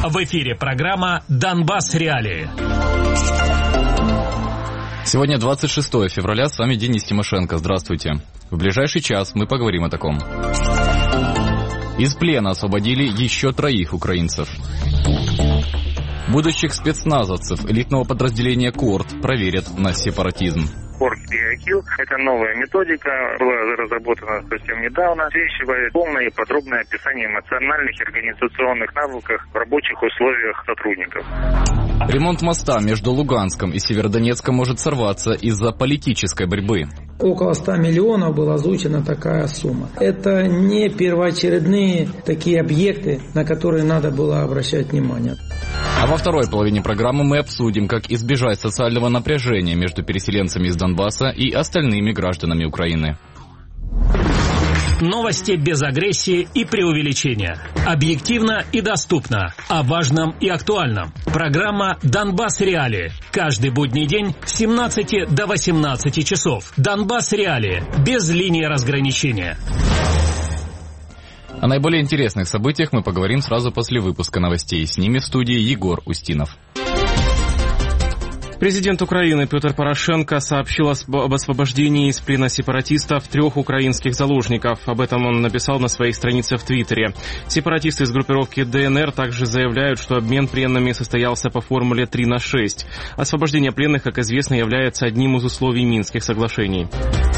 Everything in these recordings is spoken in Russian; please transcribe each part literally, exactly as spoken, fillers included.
В эфире программа «Донбасс. Реалии». Сегодня двадцать шестое февраля, с вами Денис Тимошенко. Здравствуйте. В ближайший час мы поговорим о таком. Из плена освободили еще троих украинцев. Будущих спецназовцев элитного подразделения КОРД проверят на сепаратизм. КОРД-Биокил – это новая методика, была разработана совсем недавно, обеспечивает полное и подробное описание эмоциональных и организационных навыков в рабочих условиях сотрудников. Ремонт моста между Луганском и Северодонецком может сорваться из-за политической борьбы. Около ста миллионов была озвучена такая сумма. Это не первоочередные такие объекты, на которые надо было обращать внимание. А во второй половине программы мы обсудим, как избежать социального напряжения между переселенцами из Донбасса и остальными гражданами Украины. Новости без агрессии и преувеличения. Объективно и доступно. О важном и актуальном. Программа «Донбасс. Реалии». Каждый будний день с семнадцати до восемнадцати часов. «Донбасс. Реалии». Без линии разграничения. О наиболее интересных событиях мы поговорим сразу после выпуска новостей. С ними в студии Егор Устинов. Президент Украины Петр Порошенко сообщил об освобождении из плена сепаратистов трех украинских заложников. Об этом он написал на своей странице в Твиттере. Сепаратисты из группировки ДНР также заявляют, что обмен пленными состоялся по формуле три на шесть. Освобождение пленных, как известно, является одним из условий Минских соглашений.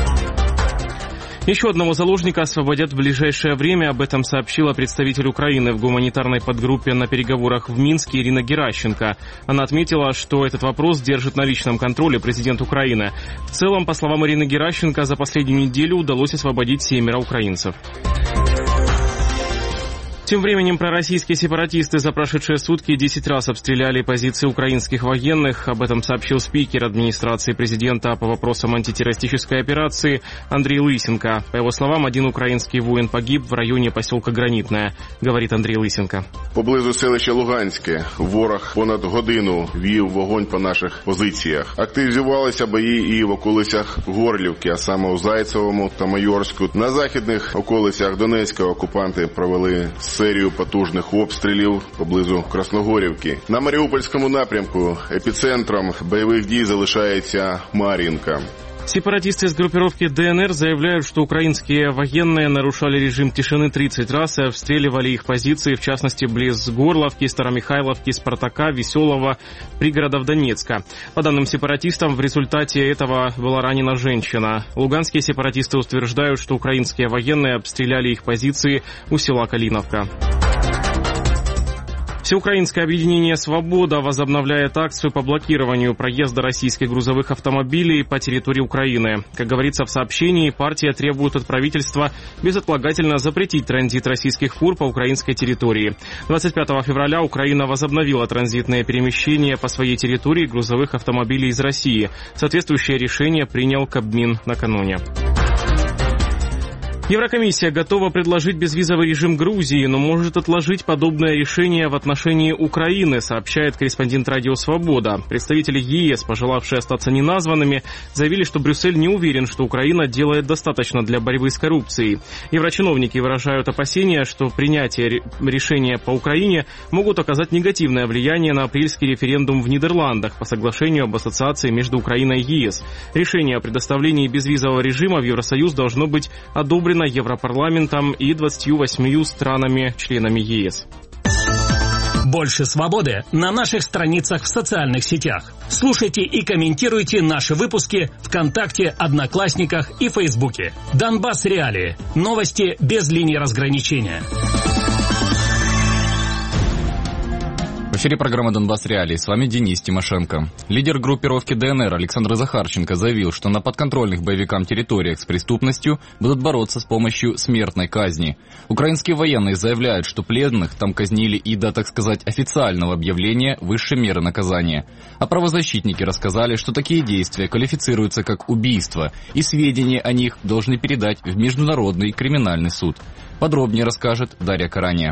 Еще одного заложника освободят в ближайшее время. Об этом сообщила представитель Украины в гуманитарной подгруппе на переговорах в Минске Ирина Геращенко. Она отметила, что этот вопрос держит на личном контроле президент Украины. В целом, по словам Ирины Геращенко, за последнюю неделю удалось освободить семеро украинцев. Тем временем пророссийские сепаратисты за прошедшие сутки десять раз обстреляли позиции украинских военных. Об этом сообщил спикер администрации президента по вопросам антитеррористической операции Андрей Лысенко. По его словам, один украинский воин погиб в районе поселка Гранитное, говорит Андрей Лысенко. Поблизу селища Луганське ворог понад годину вів вогонь по наших позиціях. Активізувалися бої і в околицях Горлівки, а саме у Зайцевому та Майорську. На західних околицях Донецька окупанти провели серію потужних обстрілів поблизу Красногорівки. На Маріупольському напрямку епіцентром бойових дій залишається Мар'їнка. Сепаратисты из группировки ДНР заявляют, что украинские военные нарушали режим тишины тридцать раз и обстреливали их позиции, в частности, близ Горловки, Старомихайловки, Спартака, Веселого, пригородов Донецка. По данным сепаратистам, в результате этого была ранена женщина. Луганские сепаратисты утверждают, что украинские военные обстреляли их позиции у села Калиновка. Всеукраинское объединение «Свобода» возобновляет акцию по блокированию проезда российских грузовых автомобилей по территории Украины. Как говорится в сообщении, партия требует от правительства безотлагательно запретить транзит российских фур по украинской территории. двадцать пятого февраля Украина возобновила транзитное перемещение по своей территории грузовых автомобилей из России. Соответствующее решение принял Кабмин накануне. Еврокомиссия готова предложить безвизовый режим Грузии, но может отложить подобное решение в отношении Украины, сообщает корреспондент радио «Свобода». Представители ЕС, пожелавшие остаться неназванными, заявили, что Брюссель не уверен, что Украина делает достаточно для борьбы с коррупцией. Еврочиновники выражают опасения, что принятие решения по Украине могут оказать негативное влияние на апрельский референдум в Нидерландах по соглашению об ассоциации между Украиной и ЕС. Решение о предоставлении безвизового режима в Евросоюз должно быть одобрено Европарламентом и двадцатью восьмью странами-членами ЕС. Больше свободы на наших страницах в социальных сетях. Слушайте и комментируйте наши выпуски ВКонтакте, Одноклассниках и Фейсбуке. Донбасс. Реалии. Новости без линии разграничения. В эфире программа «Донбасс. Реалии». С вами Денис Тимошенко. Лидер группировки ДНР Александр Захарченко заявил, что на подконтрольных боевикам территориях с преступностью будут бороться с помощью смертной казни. Украинские военные заявляют, что пленных там казнили и до, так сказать, официального объявления высшей меры наказания. А правозащитники рассказали, что такие действия квалифицируются как убийство, и сведения о них должны передать в Международный криминальный суд. Подробнее расскажет Дарья Караня.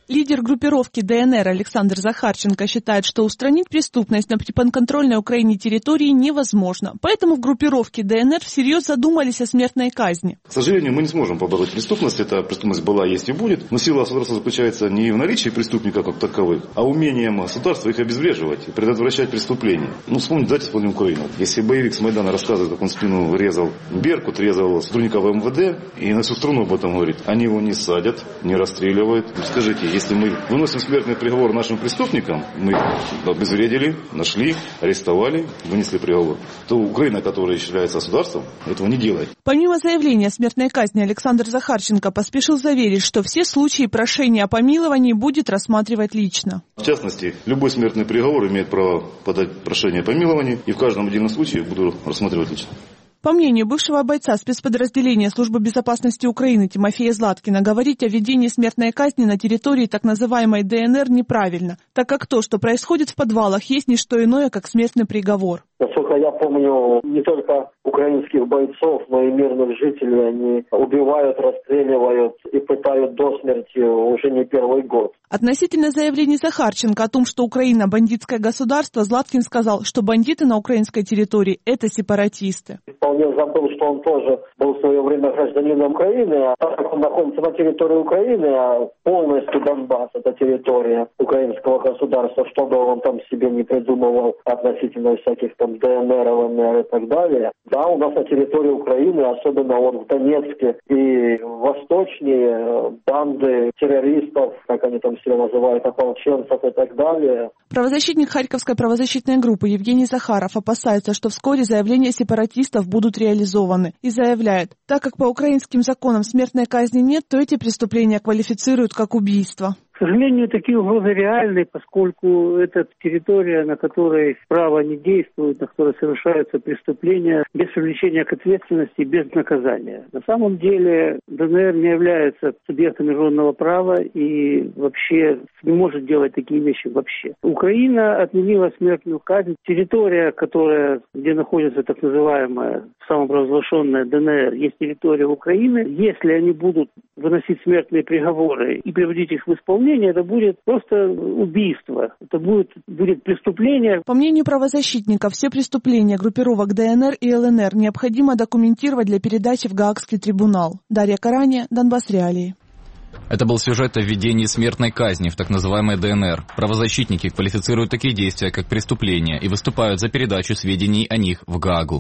Лидер группировки ДНР Александр Захарченко считает, что устранить преступность на подконтрольной Украине территории невозможно. Поэтому в группировке ДНР всерьез задумались о смертной казни. К сожалению, мы не сможем побороть преступность. Эта преступность была, есть и будет. Но сила государства заключается не в наличии преступников как таковых, а умением государства их обезвреживать и предотвращать преступления. Ну, вспомните, давайте вспомним Украину. Если боевик с Майдана рассказывает, как он в спину резал Беркут, резал сотрудников МВД, и на всю страну об этом говорит, они его не садят, не расстреливают. Скажите, если мы выносим смертный приговор нашим преступникам, мы их обезвредили, нашли, арестовали, вынесли приговор, то Украина, которая считается государством, этого не делает. Помимо заявления о смертной казни, Александр Захарченко поспешил заверить, что все случаи прошения о помиловании будет рассматривать лично. В частности, любой смертный приговор имеет право подать прошение о помиловании, и в каждом отдельном случае буду рассматривать лично. По мнению бывшего бойца спецподразделения Службы безопасности Украины Тимофея Златкина, говорить о введении смертной казни на территории так называемой ДНР неправильно, так как то, что происходит в подвалах, есть не что иное, как смертный приговор. Насколько я помню, не только украинских бойцов, но и мирных жителей они убивают, расстреливают и пытают до смерти уже не первый год. Относительно заявлений Захарченко о том, что Украина бандитское государство, Златкин сказал, что бандиты на украинской территории – это сепаратисты. Вполне забыл, что он тоже был в свое время гражданином Украины, а так как он находится на территории Украины, а полностью Донбасс – это территория украинского государства, что бы он там себе не придумывал относительно всяких там ДНР, ЛНР и так далее. Да, у нас на территории Украины, особенно вот в Донецке и восточнее, банды террористов, как они там себя называют, ополченцев и так далее. Правозащитник Харьковской правозащитной группы Евгений Захаров опасается, что вскоре заявления сепаратистов будут реализованы. И заявляет, так как по украинским законам смертной казни нет, то эти преступления квалифицируют как убийство. К сожалению, такие угрозы реальны, поскольку это территория, на которой право не действует, на которой совершаются преступления без привлечения к ответственности, без наказания. На самом деле ДНР не является субъектом международного права и вообще не может делать такие вещи вообще. Украина отменила смертную казнь. Территория, которая, где находится так называемая самопровозглашенная ДНР, есть территория Украины. Если они будут выносить смертные приговоры и приводить их в исполнение, это будет просто убийство, это будет, будет преступление. По мнению правозащитников, все преступления группировок ДНР и ЛНР необходимо документировать для передачи в Гаагский трибунал. Дарья Караня, Донбасс Реалии. Это был сюжет о введении смертной казни в так называемой ДНР. Правозащитники квалифицируют такие действия как преступления и выступают за передачу сведений о них в Гаагу.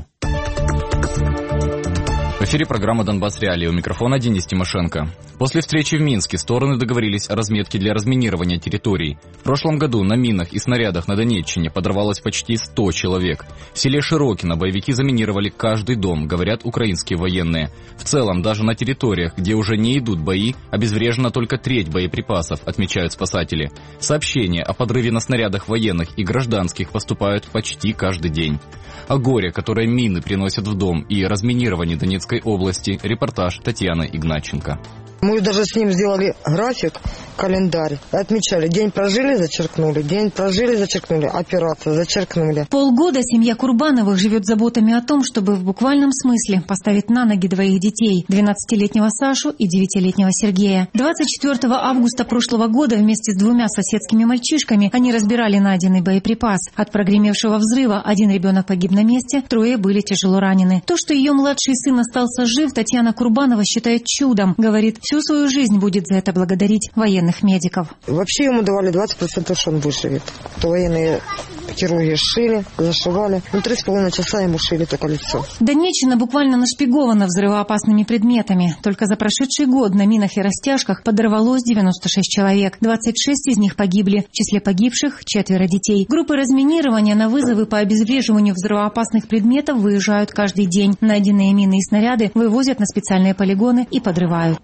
В эфире программа «Донбасс Реалии». У микрофона Денис Тимошенко. После встречи в Минске стороны договорились о разметке для разминирования территорий. В прошлом году на минах и снарядах на Донеччине подорвалось почти сто человек. В селе Широкино боевики заминировали каждый дом, говорят украинские военные. В целом, даже на территориях, где уже не идут бои, обезврежена только треть боеприпасов, отмечают спасатели. Сообщения о подрыве на снарядах военных и гражданских поступают почти каждый день. О горе, которое мины приносят в дом, и разминировании Донецкой области, репортаж Татьяны Игнатченко. Мы даже с ним сделали график, календарь. Отмечали, день прожили, зачеркнули, день прожили, зачеркнули, операцию, зачеркнули. Полгода семья Курбановых живет заботами о том, чтобы в буквальном смысле поставить на ноги двоих детей, двенадцатилетнего Сашу и девятилетнего Сергея. двадцать четвёртого августа прошлого года вместе с двумя соседскими мальчишками они разбирали найденный боеприпас. От прогремевшего взрыва один ребенок погиб на месте, трое были тяжело ранены. То, что ее младший сын остался жив, Татьяна Курбанова считает чудом. Говорит, всю свою жизнь будет за это благодарить военных медиков. Вообще ему давали двадцать процентов, что он выживет. То военные хирурги шили, зашивали. Ну, три с половиной часа ему шили только лицо. Донеччина буквально нашпигована взрывоопасными предметами. Только за прошедший год на минах и растяжках подорвалось девяносто шесть человек. двадцать шесть из них погибли. В числе погибших четверо детей. Группы разминирования на вызовы по обезвреживанию взрывоопасных предметов выезжают каждый день. Найденные мины и снаряды вывозят на специальные полигоны и подрывают.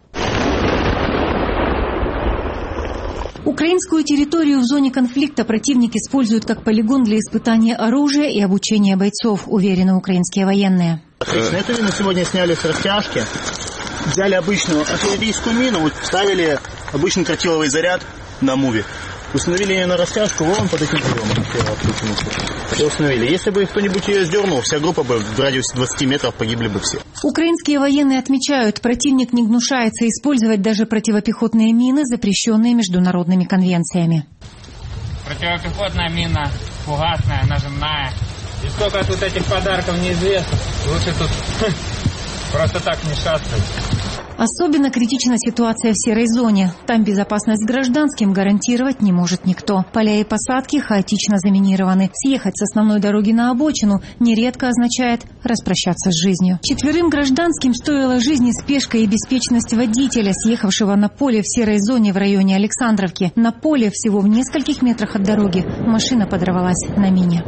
Украинскую территорию в зоне конфликта противник использует как полигон для испытания оружия и обучения бойцов, уверены украинские военные. Отлично. Эту мину сегодня сняли с растяжки. Взяли обычную артиллерийскую мину, вот ставили обычный тротиловый заряд на муве. Установили ее на растяжку вон под этим приемом. Все установили. Если бы кто-нибудь ее сдернул, вся группа бы в радиусе двадцати метров погибли бы все. Украинские военные отмечают, противник не гнушается использовать даже противопехотные мины, запрещенные международными конвенциями. Противопехотная мина, фугасная, нажимная. И сколько тут этих подарков неизвестно. Лучше тут просто так не шастать. Особенно критична ситуация в серой зоне. Там безопасность гражданским гарантировать не может никто. Поля и посадки хаотично заминированы. Съехать с основной дороги на обочину нередко означает распрощаться с жизнью. Четверым гражданским стоила жизни спешка и беспечность водителя, съехавшего на поле в серой зоне в районе Александровки. На поле всего в нескольких метрах от дороги машина подорвалась на мине.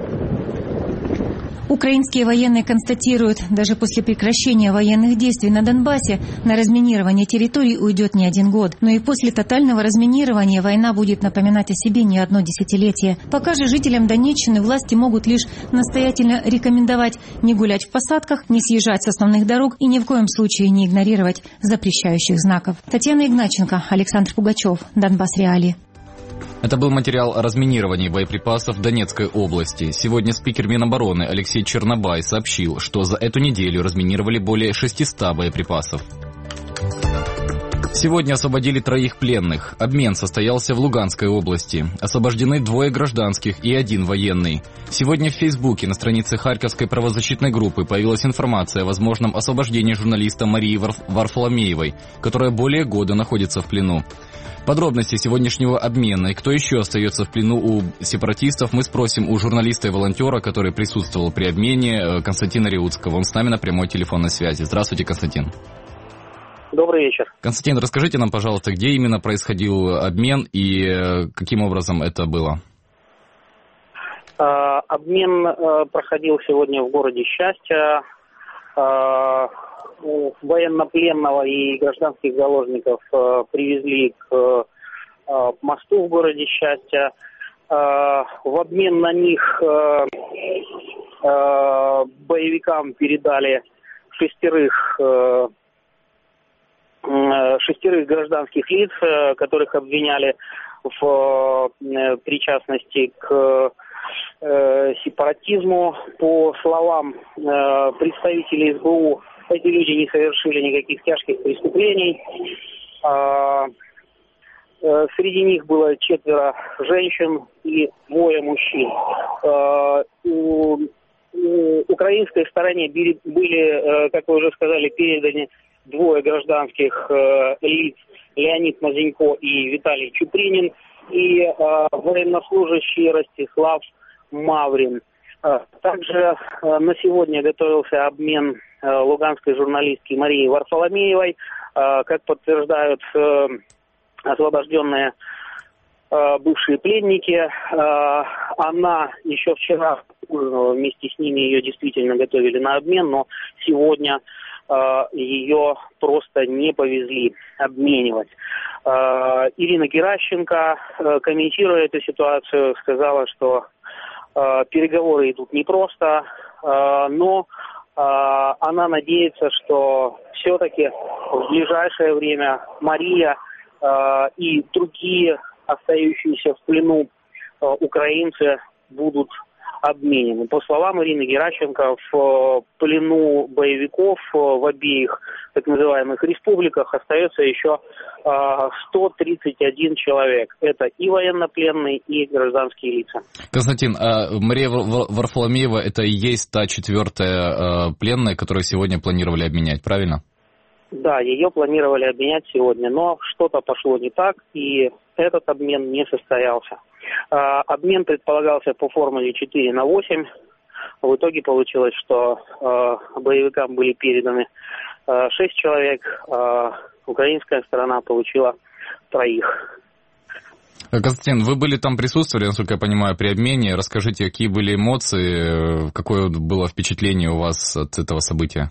Украинские военные констатируют, даже после прекращения военных действий на Донбассе на разминирование территорий уйдет не один год. Но и после тотального разминирования война будет напоминать о себе не одно десятилетие. Пока же жителям Донеччины власти могут лишь настоятельно рекомендовать не гулять в посадках, не съезжать с основных дорог и ни в коем случае не игнорировать запрещающих знаков. Татьяна Игначенко, Александр Пугачев, Донбасс Реалии. Это был материал о разминировании боеприпасов в Донецкой области. Сегодня спикер Минобороны Алексей Чернобай сообщил, что за эту неделю разминировали более шестисот боеприпасов. Сегодня освободили троих пленных. Обмен состоялся в Луганской области. Освобождены двое гражданских и один военный. Сегодня в Фейсбуке на странице Харьковской правозащитной группы появилась информация о возможном освобождении журналиста Марии Варфоломеевой, которая более года находится в плену. Подробности сегодняшнего обмена и кто еще остается в плену у сепаратистов мы спросим у журналиста и волонтера, который присутствовал при обмене, Константина Реутского. Он с нами на прямой телефонной связи. Здравствуйте, Константин. Добрый вечер. Константин, расскажите нам, пожалуйста, где именно происходил обмен и каким образом это было? Обмен проходил сегодня в городе Счастье. Военнопленного и гражданских заложников э, привезли к э, мосту в городе Счастье. Э, в обмен на них э, э, боевикам передали шестерых, э, шестерых гражданских лиц, э, которых обвиняли в э, причастности к э, сепаратизму. По словам э, представителей эс бэ у, эти люди не совершили никаких тяжких преступлений. Среди них было четверо женщин и двое мужчин. У украинской стороне были, как вы уже сказали, переданы двое гражданских лиц: Леонид Мазенько и Виталий Чупринин, и военнослужащий Ростислав Маврин. Также на сегодня готовился обмен луганской журналистки Марии Варфоломеевой. Как подтверждают освобожденные бывшие пленники, она еще вчера вместе с ними ее действительно готовили на обмен, но сегодня ее просто не повезли обменивать. Ирина Геращенко, комментируя эту ситуацию, сказала, что переговоры идут непросто, но она надеется, что все-таки в ближайшее время Мария и другие остающиеся в плену украинцы будут обменены. По словам Ирины Геращенко, в плену боевиков в обеих так называемых республиках остается еще сто тридцать один человек. Это и военнопленные, и гражданские лица. Константин, а Мария Варфоломеева — это и есть та четвертая пленная, которую сегодня планировали обменять, правильно? Да, ее планировали обменять сегодня, но что-то пошло не так, и этот обмен не состоялся. А, обмен предполагался по формуле четыре на восемь. В итоге получилось, что э, боевикам были переданы э, шесть человек, а украинская сторона получила троих. Константин, вы были там, присутствовали, насколько я понимаю, при обмене. Расскажите, какие были эмоции, какое было впечатление у вас от этого события?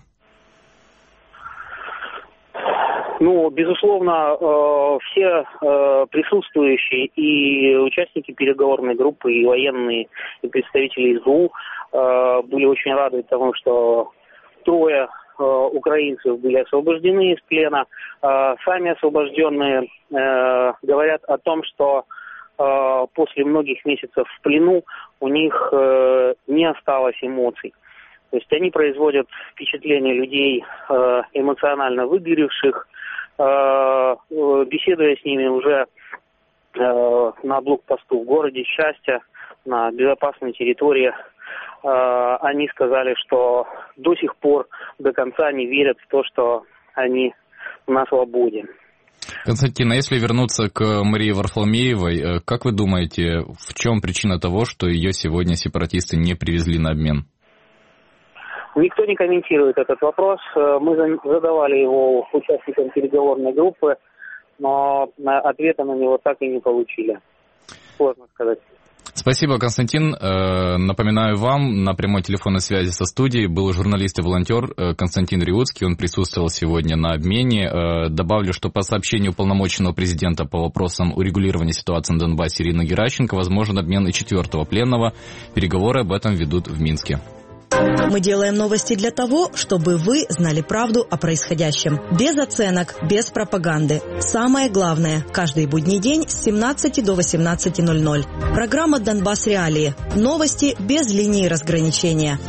Ну, безусловно, э, все э, присутствующие и участники переговорной группы, и военные, и представители эс бэ у э, были очень рады тому, что трое э, украинцев были освобождены из плена. Э, сами освобожденные э, говорят о том, что э, после многих месяцев в плену у них э, не осталось эмоций. То есть они производят впечатление людей эмоционально выгоревших. Беседуя с ними уже на блокпосту в городе Счастья, на безопасной территории, они сказали, что до сих пор до конца не верят в то, что они на свободе. Константин, а если вернуться к Марии Варфоломеевой, как вы думаете, в чем причина того, что ее сегодня сепаратисты не привезли на обмен? Никто не комментирует этот вопрос. Мы задавали его участникам переговорной группы, но ответа на него так и не получили. Сложно сказать. Спасибо, Константин. Напоминаю вам, на прямой телефонной связи со студией был журналист и волонтер Константин Риутский. Он присутствовал сегодня на обмене. Добавлю, что по сообщению уполномоченного президента по вопросам урегулирования ситуации на Донбассе Ирины Геращенко возможен обмен и четвертого пленного. Переговоры об этом ведут в Минске. Мы делаем новости для того, чтобы вы знали правду о происходящем. Без оценок, без пропаганды. Самое главное, каждый будний день с семнадцати до восемнадцати ноль-ноль. Программа «Донбасс Реалии». Новости без линии разграничения.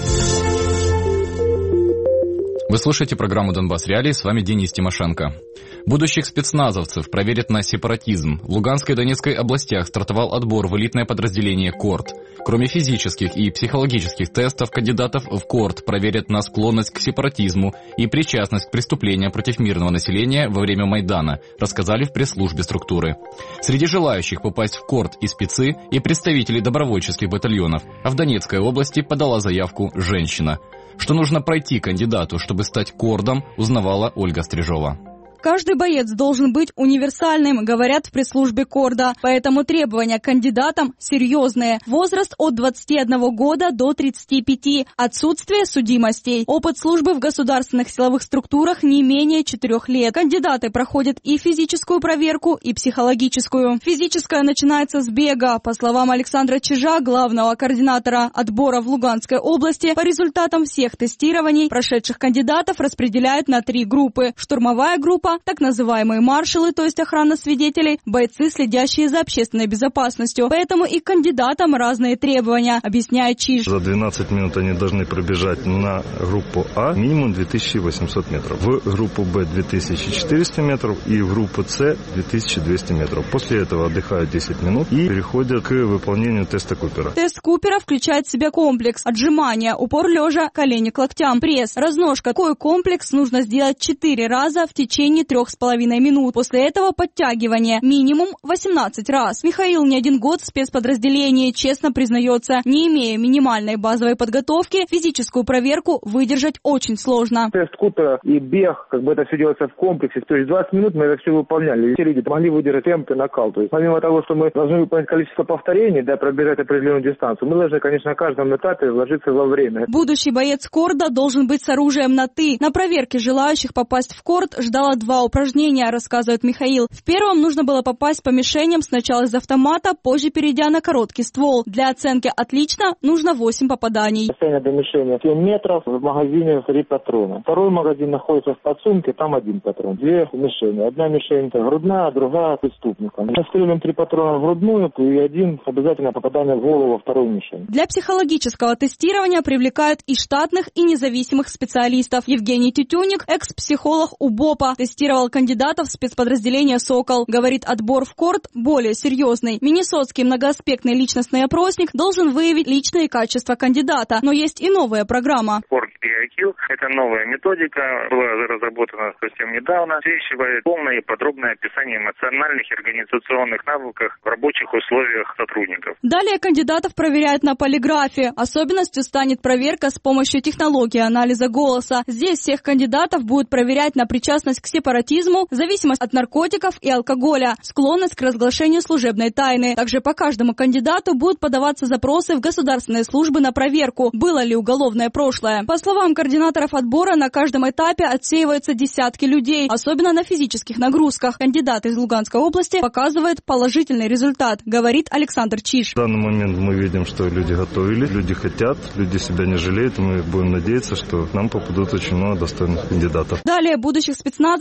Вы слушаете программу «Донбасс Реалии», с вами Денис Тимошенко. Будущих спецназовцев проверят на сепаратизм. В Луганской и Донецкой областях стартовал отбор в элитное подразделение КОРТ. Кроме физических и психологических тестов, кандидатов в КОРТ проверят на склонность к сепаратизму и причастность к преступлениям против мирного населения во время Майдана, рассказали в пресс-службе структуры. Среди желающих попасть в КОРТ и спецы, и представители добровольческих батальонов, а в Донецкой области подала заявку женщина. Что нужно пройти кандидату, чтобы стать КОРДом, узнавала Ольга Стрижова. Каждый боец должен быть универсальным, говорят в пресс-службе КОРДа. Поэтому требования к кандидатам серьезные. Возраст от двадцати одного года до тридцати пяти. Отсутствие судимостей. Опыт службы в государственных силовых структурах не менее четырех лет. Кандидаты проходят и физическую проверку, и психологическую. Физическая начинается с бега. По словам Александра Чижа, главного координатора отбора в Луганской области, по результатам всех тестирований прошедших кандидатов распределяют на три группы. Штурмовая группа, так называемые маршалы, то есть охрана свидетелей, бойцы, следящие за общественной безопасностью. Поэтому и к кандидатам разные требования, объясняет Чиж. За двенадцать минут они должны пробежать на группу А минимум две тысячи восемьсот метров, в группу Б две тысячи четыреста метров и в группу С две тысячи двести метров. После этого отдыхают десять минут и переходят к выполнению теста Купера. Тест Купера включает в себя комплекс: отжимания, упор лежа, колени к локтям, пресс, разножка. Такой комплекс нужно сделать четыре раза в течение трех с половиной минут. После этого подтягивание минимум восемнадцать раз. Михаил не один год в спецподразделении, честно признается, не имея минимальной базовой подготовки, физическую проверку выдержать очень сложно. Тест Купера и бег, как бы это все делается в комплексе, то есть двадцать минут мы это все выполняли. И все люди могли выдержать темп и накал. То есть помимо того, что мы должны выполнить количество повторений, да, пробежать определенную дистанцию, мы должны, конечно, на каждом этапе вложиться во время. Будущий боец КОРДа должен быть с оружием на «ты». На проверке желающих попасть в КОРД ждало два упражнения, рассказывает Михаил. В первом нужно было попасть по мишеням сначала из автомата, позже перейдя на короткий ствол. Для оценки «отлично» нужно восемь попаданий. Расстояние до мишени семь метров, в магазине три патрона. Второй магазин находится в подсумке, там один патрон. Две мишени. Одна мишень грудная, другая преступником. Мы стрелим три патрона в грудную и один обязательно попадание в голову во вторую мишень. Для психологического тестирования привлекают и штатных, и независимых специалистов. Евгений Тютюник, экс-психолог УБОПа, тестировал кандидатов в спецподразделение «Сокол». Говорит, отбор в КОРД более серьезный. Миннесотский многоаспектный личностный опросник должен выявить личные качества кандидата. Но есть и новая программа. КОРД пи ай кью – это новая методика, была разработана совсем недавно, вещевает полное и подробное описание эмоциональных и организационных навыков в рабочих условиях сотрудников. Далее кандидатов проверяют на полиграфе. Особенностью станет проверка с помощью технологии анализа голоса. Здесь всех кандидатов будут проверять на причастность к сепаратизму, зависимость от наркотиков и алкоголя, склонность к разглашению служебной тайны. Также по каждому кандидату будут подаваться запросы в государственные службы на проверку, было ли уголовное прошлое. По словам координаторов отбора, на каждом этапе отсеиваются десятки людей, особенно на физических нагрузках. Кандидат из Луганской области показывает положительный результат, говорит Александр Чиж. В данный момент мы видим, что люди готовили, люди хотят, люди себя не жалеют, и мы будем надеяться, что к нам попадут очень много достойных кандидатов. Далее будущих спецназовцев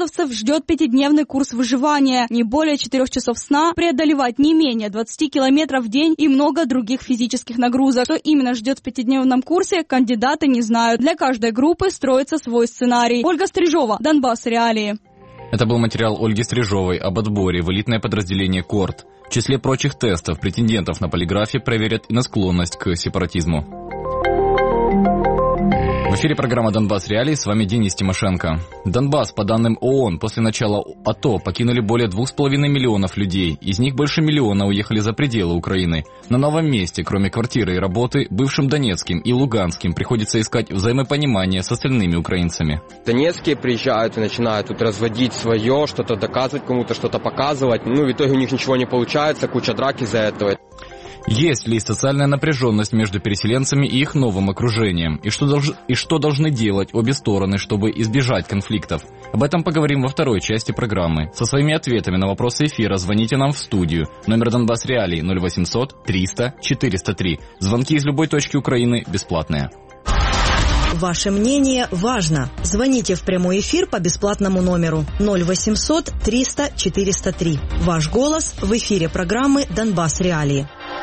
днепровцев ждет пятидневный курс выживания, не более четырех часов сна, преодолевать не менее двадцати километров в день и много других физических нагрузок. Что именно ждет в пятидневном курсе, кандидаты не знают. Для каждой группы строится свой сценарий. Ольга Стрижова, Донбасс Реалии. Это был материал Ольги Стрижовой об отборе в элитное подразделение КОРД. В числе прочих тестов претендентов на полиграфе проверят и на склонность к сепаратизму. В эфире программа «Донбасс Реалии», с вами Денис Тимошенко. Донбасс, по данным ООН, после начала АТО покинули более двух с половиной миллионов людей. Из них больше миллиона уехали за пределы Украины. На новом месте, кроме квартиры и работы, бывшим Донецким и Луганским приходится искать взаимопонимание с остальными украинцами. Донецкие приезжают и начинают тут разводить свое, что-то доказывать кому-то, что-то показывать. Ну, в итоге у них ничего не получается, куча драки из-за этого. Есть ли социальная напряженность между переселенцами и их новым окружением? И что, долж... и что должны делать обе стороны, чтобы избежать конфликтов? Об этом поговорим во второй части программы. Со своими ответами на вопросы эфира звоните нам в студию. Номер Донбасс Реалии ноль восемьсот триста четыреста три. Звонки из любой точки Украины бесплатные. Ваше мнение важно. Звоните в прямой эфир по бесплатному номеру ноль восемьсот триста четыреста три. Ваш голос в эфире программы «Донбасс Реалии».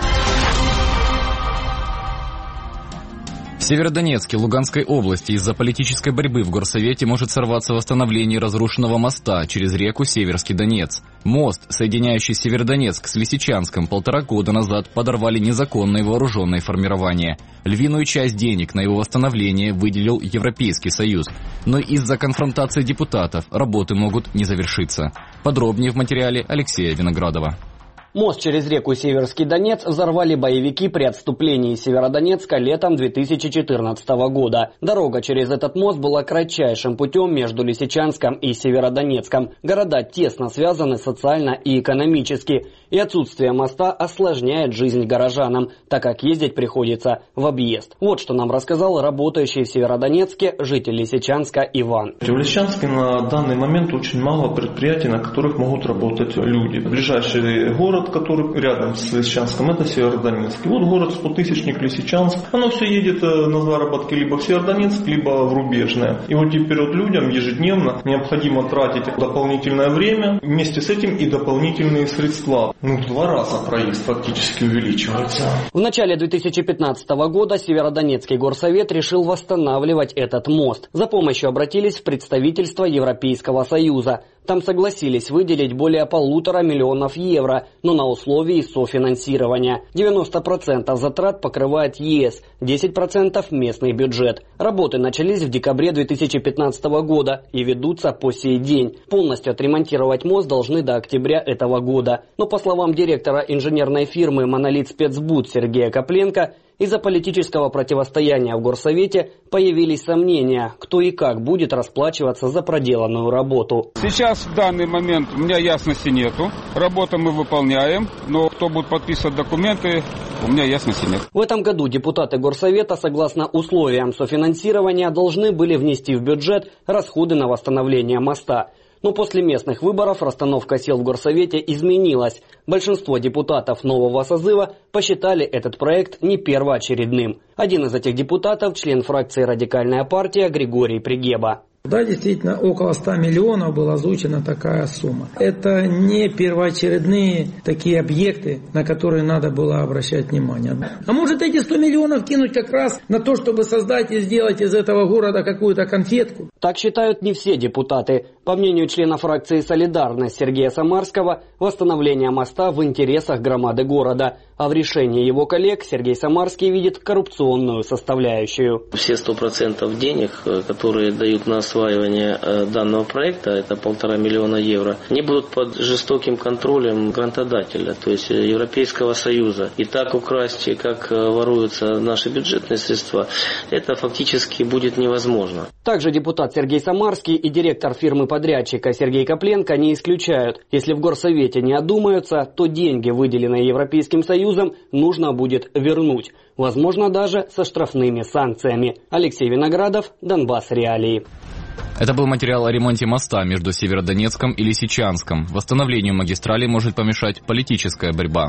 В Северодонецке Луганской области из-за политической борьбы в горсовете может сорваться восстановление разрушенного моста через реку Северский Донец. Мост, соединяющий Северодонецк с Лисичанском, полтора года назад подорвали незаконные вооруженные формирования. Львиную часть денег на его восстановление выделил Европейский Союз. Но из-за конфронтации депутатов работы могут не завершиться. Подробнее в материале Алексея Виноградова. Мост через реку Северский Донец взорвали боевики при отступлении Северодонецка летом две тысячи четырнадцатого года. Дорога через этот мост была кратчайшим путем между Лисичанском и Северодонецком. Города тесно связаны социально и экономически. И отсутствие моста осложняет жизнь горожанам, так как ездить приходится в объезд. Вот что нам рассказал работающий в Северодонецке житель Лисичанска Иван. В Лисичанске на данный момент очень мало предприятий, на которых могут работать люди. Ближайший город, который рядом с Лисичанском, это Северодонецк. И вот город стотысячник Лисичанск, оно все едет на заработки либо в Северодонецк, либо в Рубежное. И вот теперь вот людям ежедневно необходимо тратить дополнительное время, вместе с этим и дополнительные средства. Ну, в два раза проезд фактически увеличивается. В начале две тысячи пятнадцатого года Северодонецкий горсовет решил восстанавливать этот мост. За помощью обратились в представительство Европейского Союза. Там согласились выделить более полутора миллионов евро, но на условии софинансирования. девяносто процентов затрат покрывает ЕС, десять процентов местный бюджет. Работы начались в декабре две тысячи пятнадцатого года и ведутся по сей день. Полностью отремонтировать мост должны до октября этого года. Но по словам директора инженерной фирмы «Монолит Спецбуд» Сергея Копленко, из-за политического противостояния в горсовете появились сомнения, кто и как будет расплачиваться за проделанную работу. Сейчас в данный момент у меня ясности нету. Работу мы выполняем, но кто будет подписывать документы, у меня ясности нет. В этом году депутаты горсовета, согласно условиям софинансирования, должны были внести в бюджет расходы на восстановление моста. Но после местных выборов расстановка сил в горсовете изменилась. Большинство депутатов нового созыва посчитали этот проект не первоочередным. Один из этих депутатов – член фракции «Радикальная партия» Григорий Пригеба. Да, действительно, около ста миллионов была озвучена такая сумма. Это не первоочередные такие объекты, на которые надо было обращать внимание. А может эти сто миллионов кинуть как раз на то, чтобы создать и сделать из этого города какую-то конфетку? Так считают не все депутаты. По мнению члена фракции «Солидарность» Сергея Самарского, восстановление моста в интересах громады города. А в решении его коллег Сергей Самарский видит коррупционную составляющую. Все сто процентов денег, которые дают на осваивание данного проекта, это полтора миллиона евро, они будут под жестоким контролем грантодателя, то есть Европейского Союза. И так украсть, как воруются наши бюджетные средства, это фактически будет невозможно. Также депутат Сергей Самарский и директор фирмы-подрядчика Сергей Копленко не исключают. Если в горсовете не одумаются, то деньги, выделенные Европейским Союзом, нужно будет вернуть. Возможно, даже со штрафными санкциями. Алексей Виноградов, Донбасс Реалии. Это был материал о ремонте моста между Северодонецком и Лисичанском. Восстановлению магистрали может помешать политическая борьба.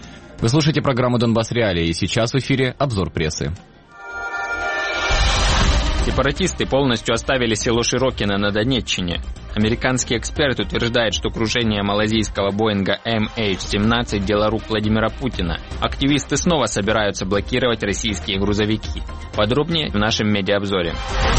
Вы слушаете программу «Донбасс Реалии», и сейчас в эфире обзор прессы. Сепаратисты полностью оставили село Широкино на Донеччине. Американский эксперт утверждает, что крушение малазийского Боинга эм эйч семнадцать – дело рук Владимира Путина. Активисты снова собираются блокировать российские грузовики. Подробнее в нашем медиаобзоре.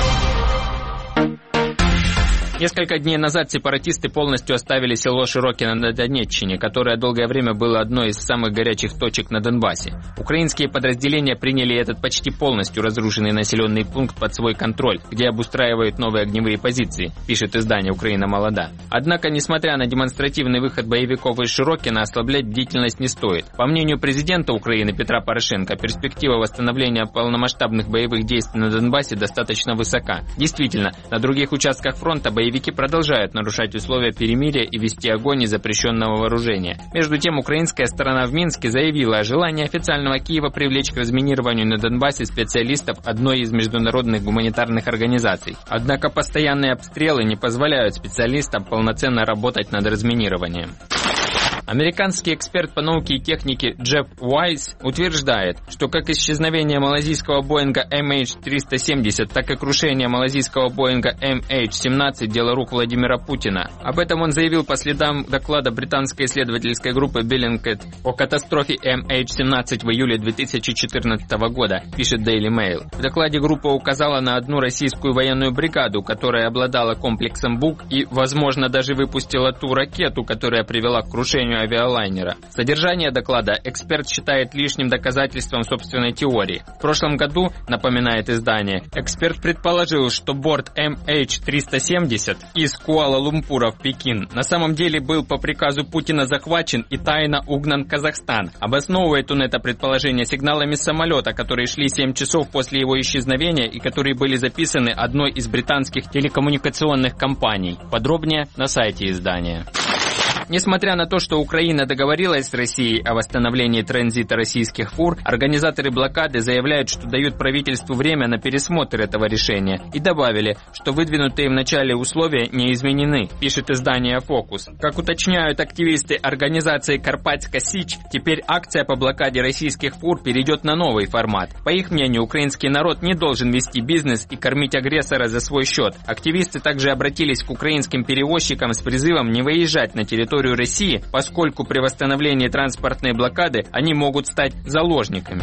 Несколько дней назад сепаратисты полностью оставили село Широкино на Донеччине, которое долгое время было одной из самых горячих точек на Донбассе. Украинские подразделения приняли этот почти полностью разрушенный населенный пункт под свой контроль, где обустраивают новые огневые позиции, пишет издание «Украина молода». Однако, несмотря на демонстративный выход боевиков из Широкино, ослаблять бдительность не стоит. По мнению президента Украины Петра Порошенко, перспектива восстановления полномасштабных боевых действий на Донбассе достаточно высока. Действительно, на других участках фронта боевики Боевики продолжают нарушать условия перемирия и вести огонь из запрещенного вооружения. Между тем, украинская сторона в Минске заявила о желании официального Киева привлечь к разминированию на Донбассе специалистов одной из международных гуманитарных организаций. Однако постоянные обстрелы не позволяют специалистам полноценно работать над разминированием. Американский эксперт по науке и технике Джефф Уайс утверждает, что как исчезновение малазийского Боинга эм эйч триста семьдесят, так и крушение малазийского Боинга эм эйч семнадцать – дело рук Владимира Путина. Об этом он заявил по следам доклада британской исследовательской группы Bellingcat о катастрофе эм эйч семнадцать в июле две тысячи четырнадцатого года, пишет Daily Mail. В докладе группа указала на одну российскую военную бригаду, которая обладала комплексом БУК и, возможно, даже выпустила ту ракету, которая привела к крушению авиалайнера. Содержание доклада эксперт считает лишним доказательством собственной теории. В прошлом году, напоминает издание, эксперт предположил, что борт эм эйч триста семьдесят из Куала-Лумпура в Пекин на самом деле был по приказу Путина захвачен и тайно угнан в Казахстан. Обосновывает он это предположение сигналами самолета, которые шли семь часов после его исчезновения и которые были записаны одной из британских телекоммуникационных компаний. Подробнее на сайте издания. Несмотря на то, что Украина договорилась с Россией о восстановлении транзита российских фур, организаторы блокады заявляют, что дают правительству время на пересмотр этого решения и добавили, что выдвинутые в начале условия не изменены, пишет издание «Фокус». Как уточняют активисты организации «Карпатска Сич», теперь акция по блокаде российских фур перейдет на новый формат. По их мнению, украинский народ не должен вести бизнес и кормить агрессора за свой счет. Активисты также обратились к украинским перевозчикам с призывом не выезжать на территорию России, поскольку при восстановлении транспортной блокады они могут стать заложниками.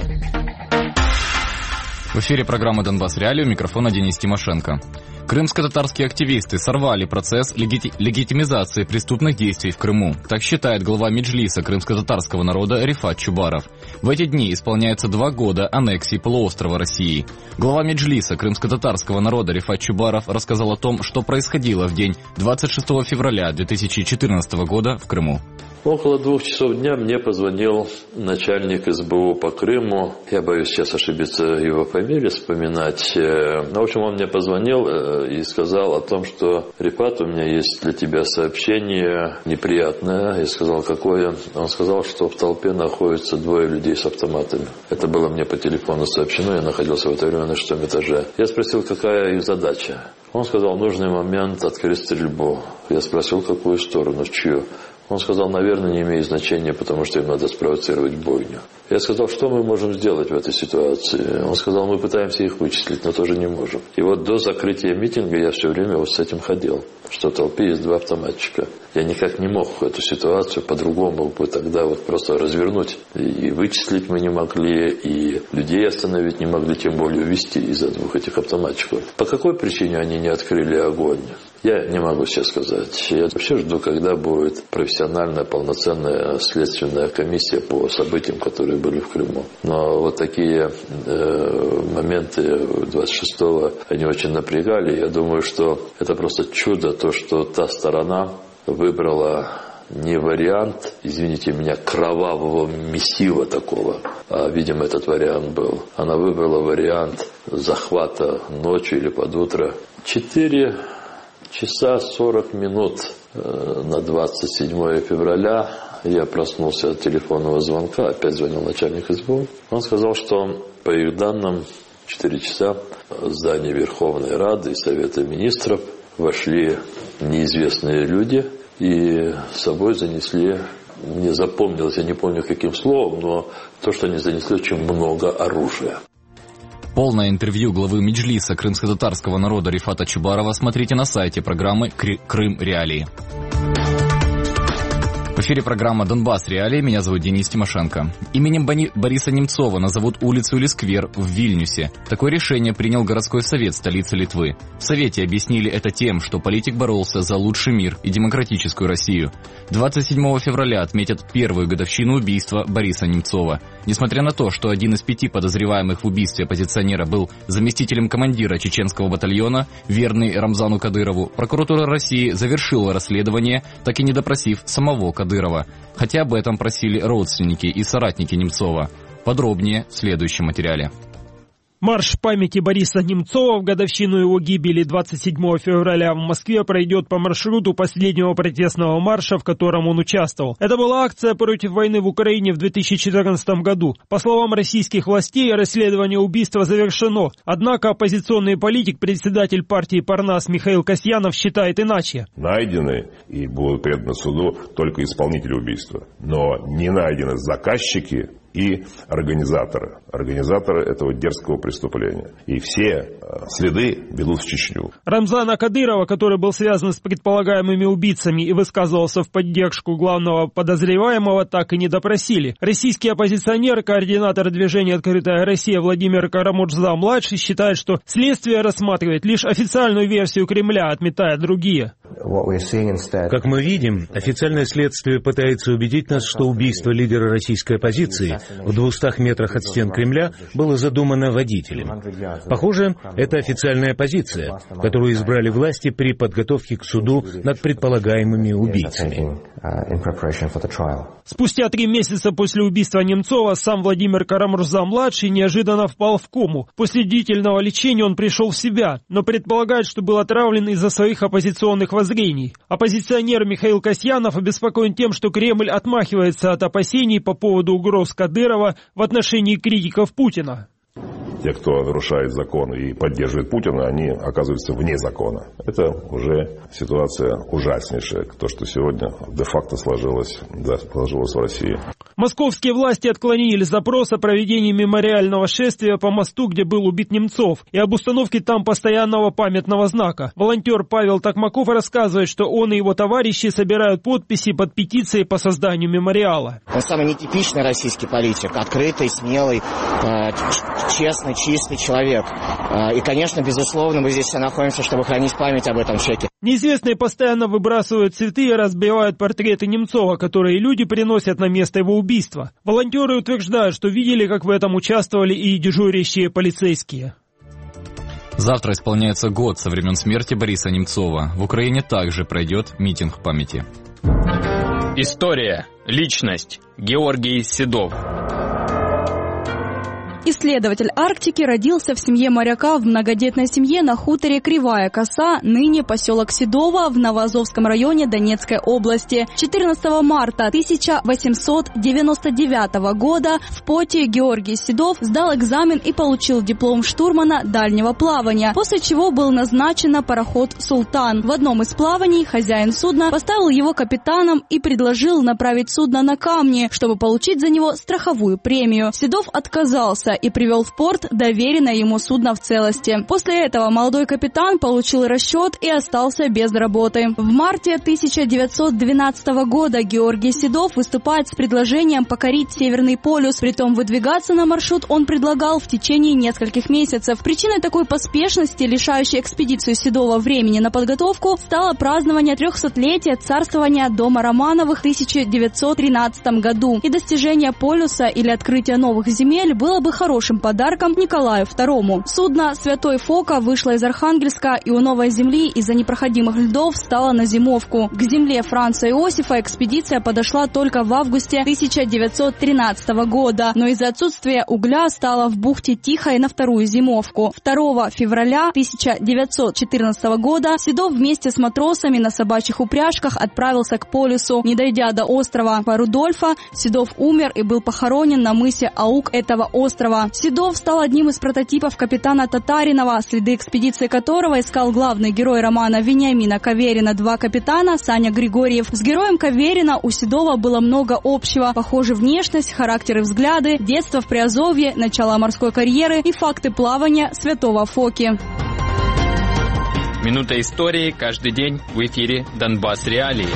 В эфире программы «Донбасс Реалии», у микрофона Денис Тимошенко. Крымско-татарские активисты сорвали процесс легити- легитимизации преступных действий в Крыму. Так считает глава Меджлиса крымско-татарского народа Рифат Чубаров. В эти дни исполняется два года аннексии полуострова России. Глава Меджлиса крымско-татарского народа Рифат Чубаров рассказал о том, что происходило в день двадцать шестого февраля две тысячи четырнадцатого года в Крыму. Около двух часов дня мне позвонил начальник эс бэ о по Крыму. Я боюсь сейчас ошибиться его фамилию, вспоминать. В общем, он мне позвонил и сказал о том, что «Рифат, у меня есть для тебя сообщение неприятное». Я сказал, какое? Он сказал, что в толпе находятся двое людей с автоматами. Это было мне по телефону сообщено, я находился в это время на шестом этаже. Я спросил, какая их задача. Он сказал, в нужный момент открыть стрельбу. Я спросил, какую сторону, в чью. Он сказал, наверное, не имеет значения, потому что им надо спровоцировать бойню. Я сказал, что мы можем сделать в этой ситуации? Он сказал, мы пытаемся их вычислить, но тоже не можем. И вот до закрытия митинга я все время вот с этим ходил, что в толпе есть два автоматчика. Я никак не мог эту ситуацию по-другому бы тогда вот просто развернуть. И вычислить мы не могли, и людей остановить не могли, тем более увести из-за двух этих автоматчиков. По какой причине они не открыли огонь? Я не могу сейчас сказать. Я вообще жду, когда будет профессиональная, полноценная следственная комиссия по событиям, которые были в Крыму. Но вот такие э, моменты двадцать шестого, они очень напрягали. Я думаю, что это просто чудо, то, что та сторона выбрала не вариант, извините меня, кровавого мессива такого, а, видимо, этот вариант был. Она выбрала вариант захвата ночью или под утро. Четыре часа сорок минут э, на двадцать седьмое февраля я проснулся от телефонного звонка, опять звонил начальник эс бэ о. Он сказал, что по их данным в четыре часа в здание Верховной Рады и Совета Министров вошли неизвестные люди и с собой занесли, мне запомнилось, я не помню каким словом, но то, что они занесли очень много оружия. Полное интервью главы Меджлиса крымско-татарского народа Рифата Чубарова смотрите на сайте программы «Крым Реалии». В эфире программа «Донбасс Реалии». Меня зовут Денис Тимошенко. Именем Бориса Немцова назовут улицу или сквер в Вильнюсе. Такое решение принял городской совет столицы Литвы. В совете объяснили это тем, что политик боролся за лучший мир и демократическую Россию. двадцать седьмого февраля отметят первую годовщину убийства Бориса Немцова. Несмотря на то, что один из пяти подозреваемых в убийстве оппозиционера был заместителем командира чеченского батальона, верный Рамзану Кадырову, прокуратура России завершила расследование, так и не допросив самого Кадырова. Хотя об этом просили родственники и соратники Немцова. Подробнее в следующем материале. Марш памяти Бориса Немцова в годовщину его гибели двадцать седьмого февраля в Москве пройдет по маршруту последнего протестного марша, в котором он участвовал. Это была акция против войны в Украине в две тысячи четырнадцатом году. По словам российских властей, расследование убийства завершено. Однако оппозиционный политик, председатель партии Парнас Михаил Касьянов считает иначе. Найдены и будут преданы суду только исполнители убийства. Но не найдены заказчики и организаторы. Организаторы этого дерзкого преступления. И все следы ведут в Чечню. Рамзана Кадырова, который был связан с предполагаемыми убийцами и высказывался в поддержку главного подозреваемого, так и не допросили. Российский оппозиционер, координатор движения «Открытая Россия» Владимир Карамурза-младший считает, что следствие рассматривает лишь официальную версию Кремля, отметая другие. Как мы видим, официальное следствие пытается убедить нас, что убийство лидера российской оппозиции в двухстах метрах от стен Кремля было задумано водителем. Похоже, это официальная позиция, которую избрали власти при подготовке к суду над предполагаемыми убийцами. Спустя три месяца после убийства Немцова сам Владимир Карамурза-младший неожиданно впал в кому. После длительного лечения он пришел в себя, но предполагает, что был отравлен из-за своих оппозиционных воззрений. Оппозиционер Михаил Касьянов обеспокоен тем, что Кремль отмахивается от опасений по поводу угроз Кадырова в отношении критиков Путина. Те, кто нарушает закон и поддерживает Путина, они оказываются вне закона. Это уже ситуация ужаснейшая, то, что сегодня де-факто сложилось, да, сложилось в России. Московские власти отклонили запрос о проведении мемориального шествия по мосту, где был убит Немцов, и об установке там постоянного памятного знака. Волонтер Павел Токмаков рассказывает, что он и его товарищи собирают подписи под петицией по созданию мемориала. Он самый нетипичный российский политик, открытый, смелый, честный, чистый человек. И, конечно, безусловно, мы здесь все находимся, чтобы хранить память об этом человеке. Неизвестные постоянно выбрасывают цветы и разбивают портреты Немцова, которые люди приносят на место его убийства. Волонтеры утверждают, что видели, как в этом участвовали и дежурящие полицейские. Завтра исполняется год со времен смерти Бориса Немцова. В Украине также пройдет митинг памяти. История. Личность. Георгий Седов. Исследователь Арктики родился в семье моряка в многодетной семье на хуторе Кривая Коса, ныне поселок Седово в Новоазовском районе Донецкой области. четырнадцатого марта тысяча восемьсот девяносто девятого года в Поте Георгий Седов сдал экзамен и получил диплом штурмана дальнего плавания, после чего был назначен на пароход «Султан». В одном из плаваний хозяин судна поставил его капитаном и предложил направить судно на камни, чтобы получить за него страховую премию. Седов отказался и привел в порт доверенное ему судно в целости. После этого молодой капитан получил расчет и остался без работы. В марте тысяча девятьсот двенадцатого года Георгий Седов выступает с предложением покорить Северный полюс, притом выдвигаться на маршрут он предлагал в течение нескольких месяцев. Причиной такой поспешности, лишающей экспедицию Седова времени на подготовку, стало празднование трехсотлетия царствования дома Романовых в тысяча девятьсот тринадцатом году. И достижение полюса или открытие новых земель было бы хорошим подарком Николаю второму. Судно «Святой Фока» вышло из Архангельска и у новой земли из-за непроходимых льдов стало на зимовку. К земле Франца Иосифа экспедиция подошла только в августе тысяча девятьсот тринадцатого года, но из-за отсутствия угля стала в бухте Тихой на вторую зимовку. второго февраля тысяча девятьсот четырнадцатого года Седов вместе с матросами на собачьих упряжках отправился к полюсу. Не дойдя до острова Рудольфа, Седов умер и был похоронен на мысе Аук этого острова Татаринова. Седов стал одним из прототипов капитана Татаринова, следы экспедиции которого искал главный герой романа Вениамина Каверина «Два капитана» Саня Григорьев. С героем Каверина у Седова было много общего. Похожи внешность, характер и взгляды, детство в Приазовье, начало морской карьеры и факты плавания святого Фоки. Минута истории каждый день в эфире «Донбасс Реалии».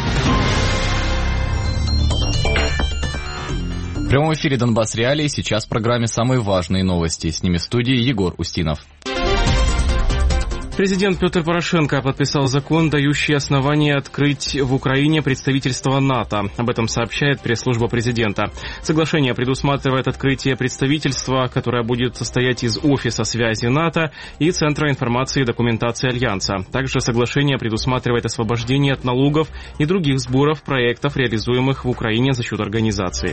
В прямом эфире «Донбасс Реалии» сейчас в программе «Самые важные новости». С ними в студии Егор Устинов. Президент Петр Порошенко подписал закон, дающий основание открыть в Украине представительство НАТО. Об этом сообщает пресс-служба президента. Соглашение предусматривает открытие представительства, которое будет состоять из офиса связи НАТО и Центра информации и документации Альянса. Также соглашение предусматривает освобождение от налогов и других сборов проектов, реализуемых в Украине за счет организации.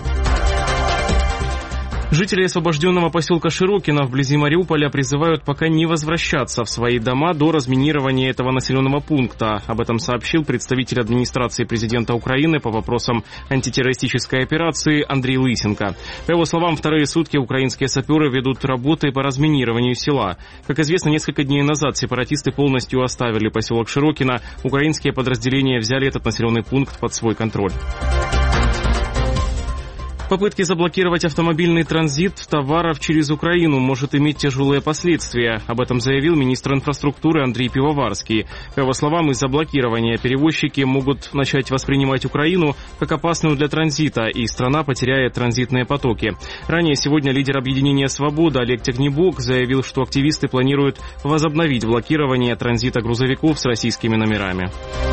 Жители освобожденного поселка Широкино вблизи Мариуполя призывают пока не возвращаться в свои дома до разминирования этого населенного пункта. Об этом сообщил представитель администрации президента Украины по вопросам антитеррористической операции Андрей Лысенко. По его словам, вторые сутки украинские саперы ведут работы по разминированию села. Как известно, несколько дней назад сепаратисты полностью оставили поселок Широкино. Украинские подразделения взяли этот населенный пункт под свой контроль. Попытки заблокировать автомобильный транзит товаров через Украину может иметь тяжелые последствия. Об этом заявил министр инфраструктуры Андрей Пивоварский. По его словам, из-за блокирования перевозчики могут начать воспринимать Украину как опасную для транзита, и страна потеряет транзитные потоки. Ранее сегодня лидер объединения «Свобода» Олег Тягнебок заявил, что активисты планируют возобновить блокирование транзита грузовиков с российскими номерами.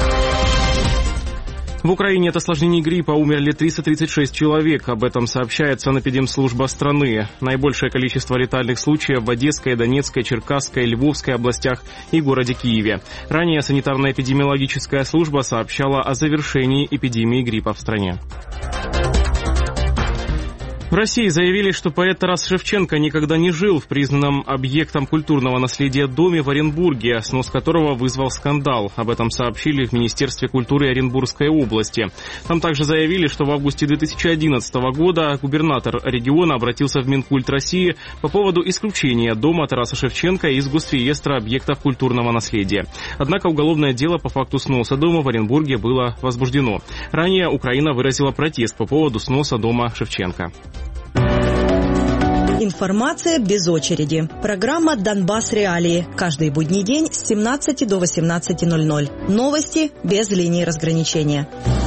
В Украине от осложнений гриппа умерли триста тридцать шесть человек. Об этом сообщает санэпидемслужба страны. Наибольшее количество летальных случаев в Одесской, Донецкой, Черкасской, Львовской областях и городе Киеве. Ранее санитарно-эпидемиологическая служба сообщала о завершении эпидемии гриппа в стране. В России заявили, что поэт Тарас Шевченко никогда не жил в признанном объектом культурного наследия доме в Оренбурге, снос которого вызвал скандал. Об этом сообщили в Министерстве культуры Оренбургской области. Там также заявили, что в августе две тысячи одиннадцатого года губернатор региона обратился в Минкульт России по поводу исключения дома Тараса Шевченко из Госреестра объектов культурного наследия. Однако уголовное дело по факту сноса дома в Оренбурге было возбуждено. Ранее Украина выразила протест по поводу сноса дома Шевченко. Информация без очереди. Программа «Донбасс Реалии». Каждый будний день с семнадцати до восемнадцати ноль ноль. Новости без линии разграничения.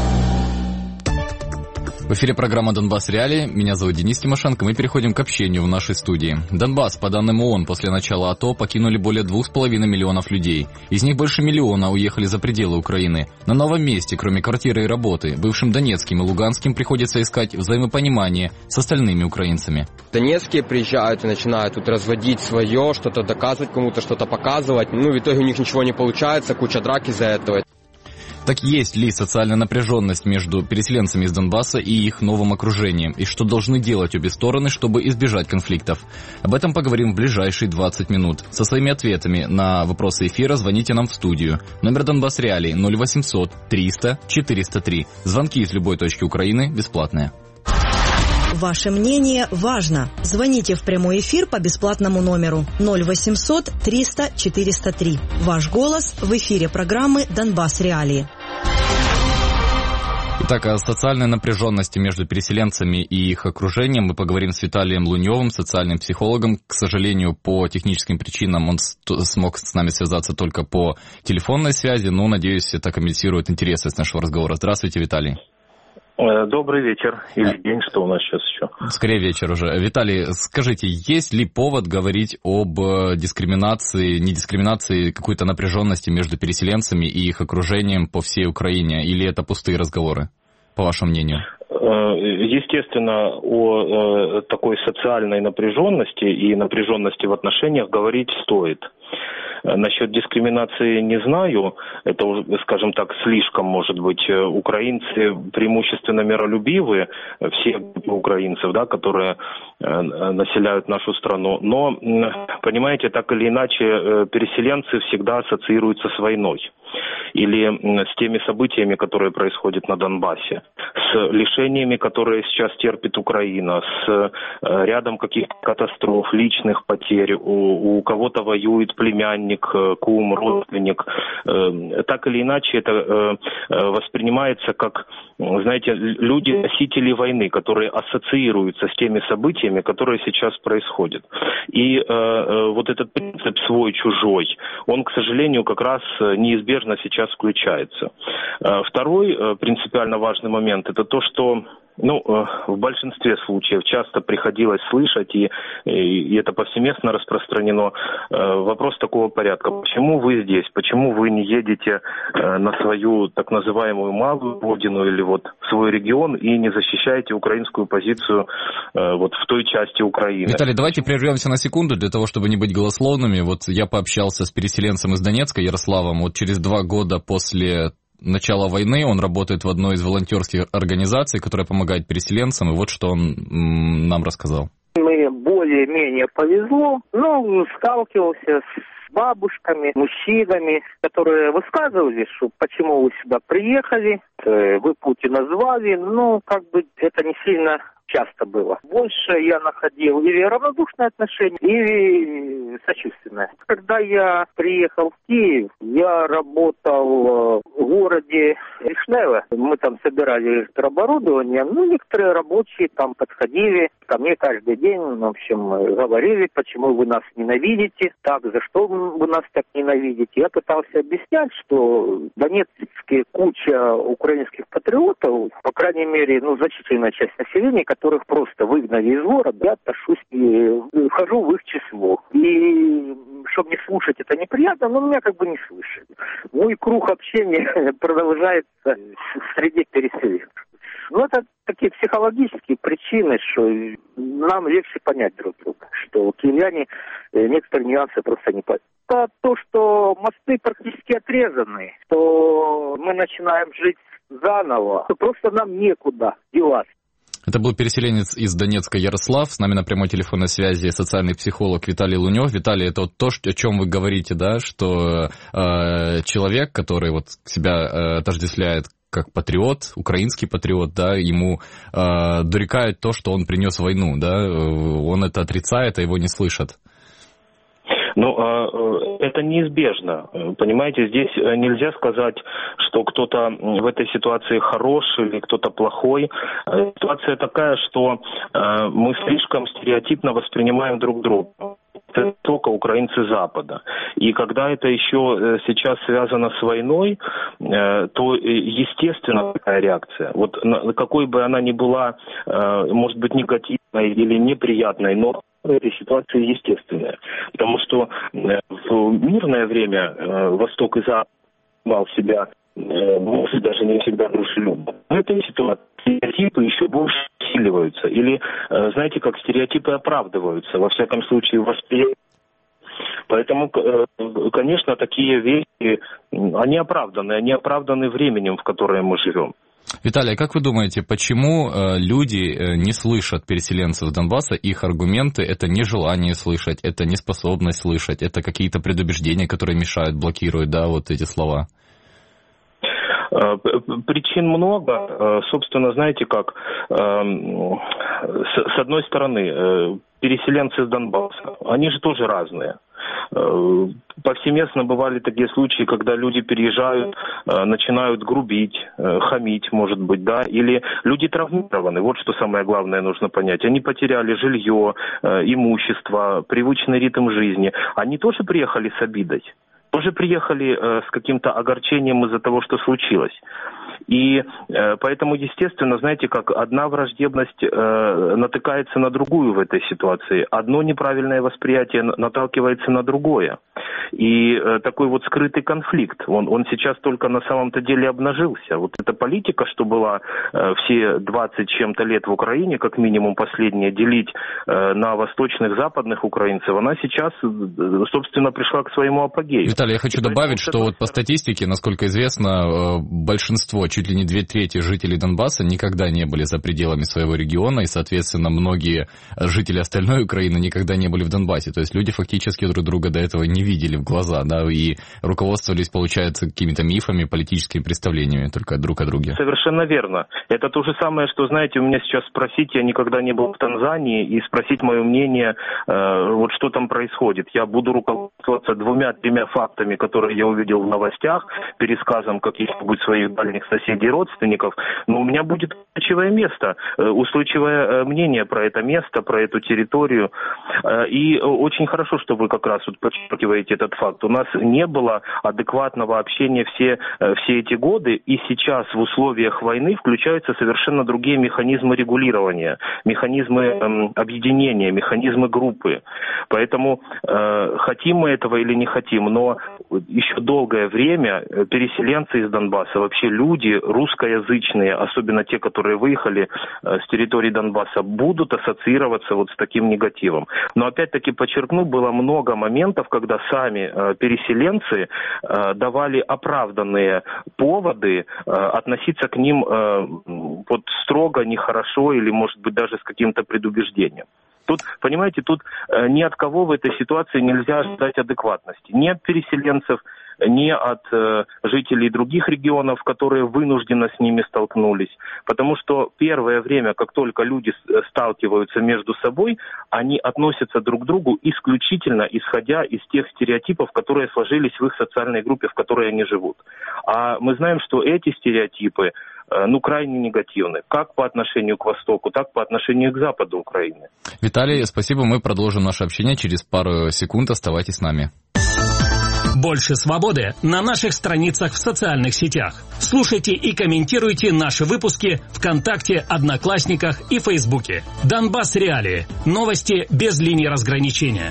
В эфире программа «Донбасс Реалии». Меня зовут Денис Тимошенко. Мы переходим к общению в нашей студии. Донбасс, по данным ООН, после начала АТО покинули более двух с половиной миллионов людей. Из них больше миллиона уехали за пределы Украины. На новом месте, кроме квартиры и работы, бывшим Донецким и Луганским приходится искать взаимопонимание с остальными украинцами. Донецкие приезжают и начинают тут разводить свое, что-то доказывать кому-то, что-то показывать. Ну, в итоге у них ничего не получается, куча драк из-за этого. Так есть ли социальная напряженность между переселенцами из Донбасса и их новым окружением? И что должны делать обе стороны, чтобы избежать конфликтов? Об этом поговорим в ближайшие двадцать минут. Со своими ответами на вопросы эфира звоните нам в студию. Номер Донбасс Реалии ноль восемьсот триста четыреста три. Звонки из любой точки Украины бесплатные. Ваше мнение важно. Звоните в прямой эфир по бесплатному номеру ноль восемьсот триста четыреста три. Ваш голос в эфире программы «Донбасс Реалии». Итак, о социальной напряженности между переселенцами и их окружением мы поговорим с Виталием Луневым, социальным психологом. К сожалению, по техническим причинам он смог с нами связаться только по телефонной связи, но, надеюсь, это компенсирует интересность нашего разговора. Здравствуйте, Виталий. Добрый вечер. Или день, что у нас сейчас еще? Скорее вечер уже. Виталий, скажите, есть ли повод говорить об дискриминации, не дискриминации, какой-то напряженности между переселенцами и их окружением по всей Украине? Или это пустые разговоры, по вашему мнению? Естественно, о такой социальной напряженности и напряженности в отношениях говорить стоит. Насчет дискриминации не знаю, это, скажем так, слишком, может быть, украинцы преимущественно миролюбивые, все украинцев, да, которые населяют нашу страну, но, понимаете, так или иначе, переселенцы всегда ассоциируются с войной. или с теми событиями, которые происходят на Донбассе, с лишениями, которые сейчас терпит Украина, с рядом каких-то катастроф, личных потерь, у, у кого-то воюет племянник, кум, родственник. Так или иначе, это воспринимается как, знаете, люди-носители войны, которые ассоциируются с теми событиями, которые сейчас происходят. И вот этот принцип свой-чужой, он, к сожалению, как раз неизбежно сейчас включается. Второй принципиально важный момент – это то, что ну, в большинстве случаев часто приходилось слышать, и, и это повсеместно распространено, вопрос такого порядка. Почему вы здесь? Почему вы не едете на свою так называемую малую родину или вот свой регион и не защищаете украинскую позицию вот в той части Украины? Виталий, давайте прервемся на секунду для того, чтобы не быть голословными. Вот я пообщался с переселенцем из Донецка, Ярославом, вот через два года после начала войны он работает в одной из волонтерских организаций, которая помогает переселенцам, и вот что он м, нам рассказал. Мне более-менее повезло, но сталкивался с бабушками, мужчинами, которые высказывали, что почему вы сюда приехали, вы Путина звали, но как бы это не сильно часто было. Больше я находил или равнодушное отношение, или сочувственное. Когда я приехал в Киев, я работал в городе Вишневе. Мы там собирали электрооборудование. Ну, некоторые рабочие там подходили ко мне каждый день, в общем, говорили, почему вы нас ненавидите, так, за что вы нас так ненавидите. Я пытался объяснять, что в Донецке куча украинских патриотов, по крайней мере, ну, значительная часть населения, которых просто выгнали из города, я отношусь и вхожу в их число. И чтобы не слушать это неприятно, но меня как бы не слышали. Мой круг общения продолжается среди переселенцев. Ну, это такие психологические причины, что нам легче понять друг друга, что киевляне некоторые нюансы просто не понимают. Это то, что мосты практически отрезаны, что мы начинаем жить заново, то просто нам некуда деваться. Это был переселенец из Донецка Ярослав. С нами на прямой телефонной связи социальный психолог Виталий Лунев. Виталий, это вот то, о чем вы говорите, да, что э, человек, который вот себя э, отождествляет как патриот, украинский патриот, да, ему э, дорекают то, что он принес войну, да, он это отрицает, а его не слышат. Ну, это неизбежно. Понимаете, здесь нельзя сказать, что кто-то в этой ситуации хороший или кто-то плохой. Ситуация такая, что мы слишком стереотипно воспринимаем друг друга. Это только украинцы Запада. И когда это еще сейчас связано с войной, то, естественно, такая реакция. Вот какой бы она ни была, может быть, негативной или неприятной, но в этой ситуации естественная. Потому что в мирное время Восток и Запад в себя, может, даже не всегда дружелюбно. В этой ситуации стереотипы еще больше усиливаются. Или, знаете, как стереотипы оправдываются, во всяком случае, восприятие. Поэтому, конечно, такие вещи, они оправданы, они оправданы временем, в которое мы живем. Виталий, как вы думаете, почему э, люди э, не слышат переселенцев Донбасса? Их аргументы – это нежелание слышать, это неспособность слышать, это какие-то предубеждения, которые мешают, блокируют, да, вот эти слова? Причин много. Собственно, знаете как, с одной стороны, переселенцы из Донбасса, они же тоже разные. Повсеместно бывали такие случаи, когда люди переезжают, начинают грубить, хамить, может быть, да, или люди травмированы. Вот что самое главное нужно понять. Они потеряли жилье, имущество, привычный ритм жизни. Они тоже приехали с обидой. Тоже приехали э, с каким-то огорчением из-за того, что случилось. И э, поэтому, естественно, знаете, как одна враждебность э, натыкается на другую в этой ситуации. Одно неправильное восприятие наталкивается на другое. И э, такой вот скрытый конфликт, он, он сейчас только на самом-то деле обнажился. Вот эта политика, что была э, все двадцать чем-то лет в Украине, как минимум последние, делить э, на восточных, западных украинцев, она сейчас, э, собственно, пришла к своему апогею. Виталий, я хочу добавить, что вот по статистике, насколько известно, большинство что чуть ли не две трети жителей Донбасса никогда не были за пределами своего региона, и, соответственно, многие жители остальной Украины никогда не были в Донбассе. То есть люди фактически друг друга до этого не видели в глаза, да, и руководствовались, получается, какими-то мифами, политическими представлениями только друг о друге. Совершенно верно. Это то же самое, что, знаете, у меня сейчас спросить, я никогда не был в Танзании, и спросить мое мнение, э, вот что там происходит. Я буду руководствоваться двумя-тремя фактами, которые я увидел в новостях, пересказом каких-нибудь своих дальних соседей и родственников, но у меня будет устойчивое место, устойчивое мнение про это место, про эту территорию. И очень хорошо, что вы как раз вот подчеркиваете этот факт. У нас не было адекватного общения все, все эти годы, и сейчас в условиях войны включаются совершенно другие механизмы регулирования, механизмы э, объединения, механизмы группы. Поэтому э, хотим мы этого или не хотим, но еще долгое время переселенцы из Донбасса, вообще люди русскоязычные, особенно те, которые выехали э, с территории Донбасса, будут ассоциироваться вот с таким негативом. Но опять-таки подчеркну, было много моментов, когда сами э, переселенцы э, давали оправданные поводы э, относиться к ним э, вот строго, нехорошо или, может быть, даже с каким-то предубеждением. Тут, понимаете, тут э, ни от кого в этой ситуации нельзя ожидать адекватности. Ни от переселенцев, ни от э, жителей других регионов, которые вынужденно с ними столкнулись. Потому что первое время, как только люди сталкиваются между собой, они относятся друг к другу исключительно исходя из тех стереотипов, которые сложились в их социальной группе, в которой они живут. А мы знаем, что эти стереотипы ну, крайне негативны, как по отношению к Востоку, так по отношению к Западу Украины. Виталий, спасибо, мы продолжим наше общение через пару секунд, оставайтесь с нами. Больше свободы на наших страницах в социальных сетях. Слушайте и комментируйте наши выпуски ВКонтакте, Одноклассниках и Фейсбуке. Донбасс Реалии. Новости без линии разграничения.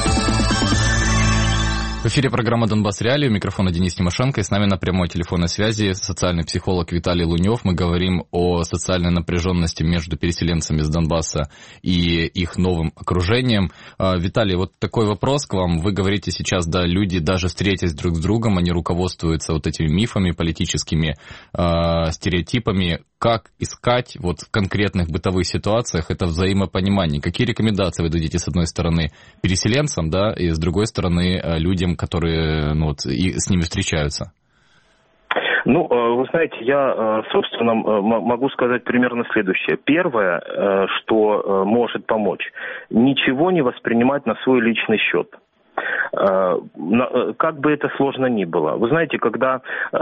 В эфире программа «Донбасс Реалии», у микрофона Денис Тимошенко, и с нами на прямой телефонной связи социальный психолог Виталий Лунев. Мы говорим о социальной напряженности между переселенцами из Донбасса и их новым окружением. Виталий, вот такой вопрос к вам. Вы говорите сейчас, да, люди, даже встретясь друг с другом, они руководствуются вот этими мифами, политическими э, стереотипами. Как искать вот в конкретных бытовых ситуациях это взаимопонимание? Какие рекомендации вы дадите, с одной стороны, переселенцам, да, и с другой стороны, людям, которые, ну, вот, и с ними встречаются? Ну, вы знаете, я, собственно, могу сказать примерно следующее. Первое, что может помочь, ничего не воспринимать на свой личный счет. Как бы это сложно ни было. Вы знаете, когда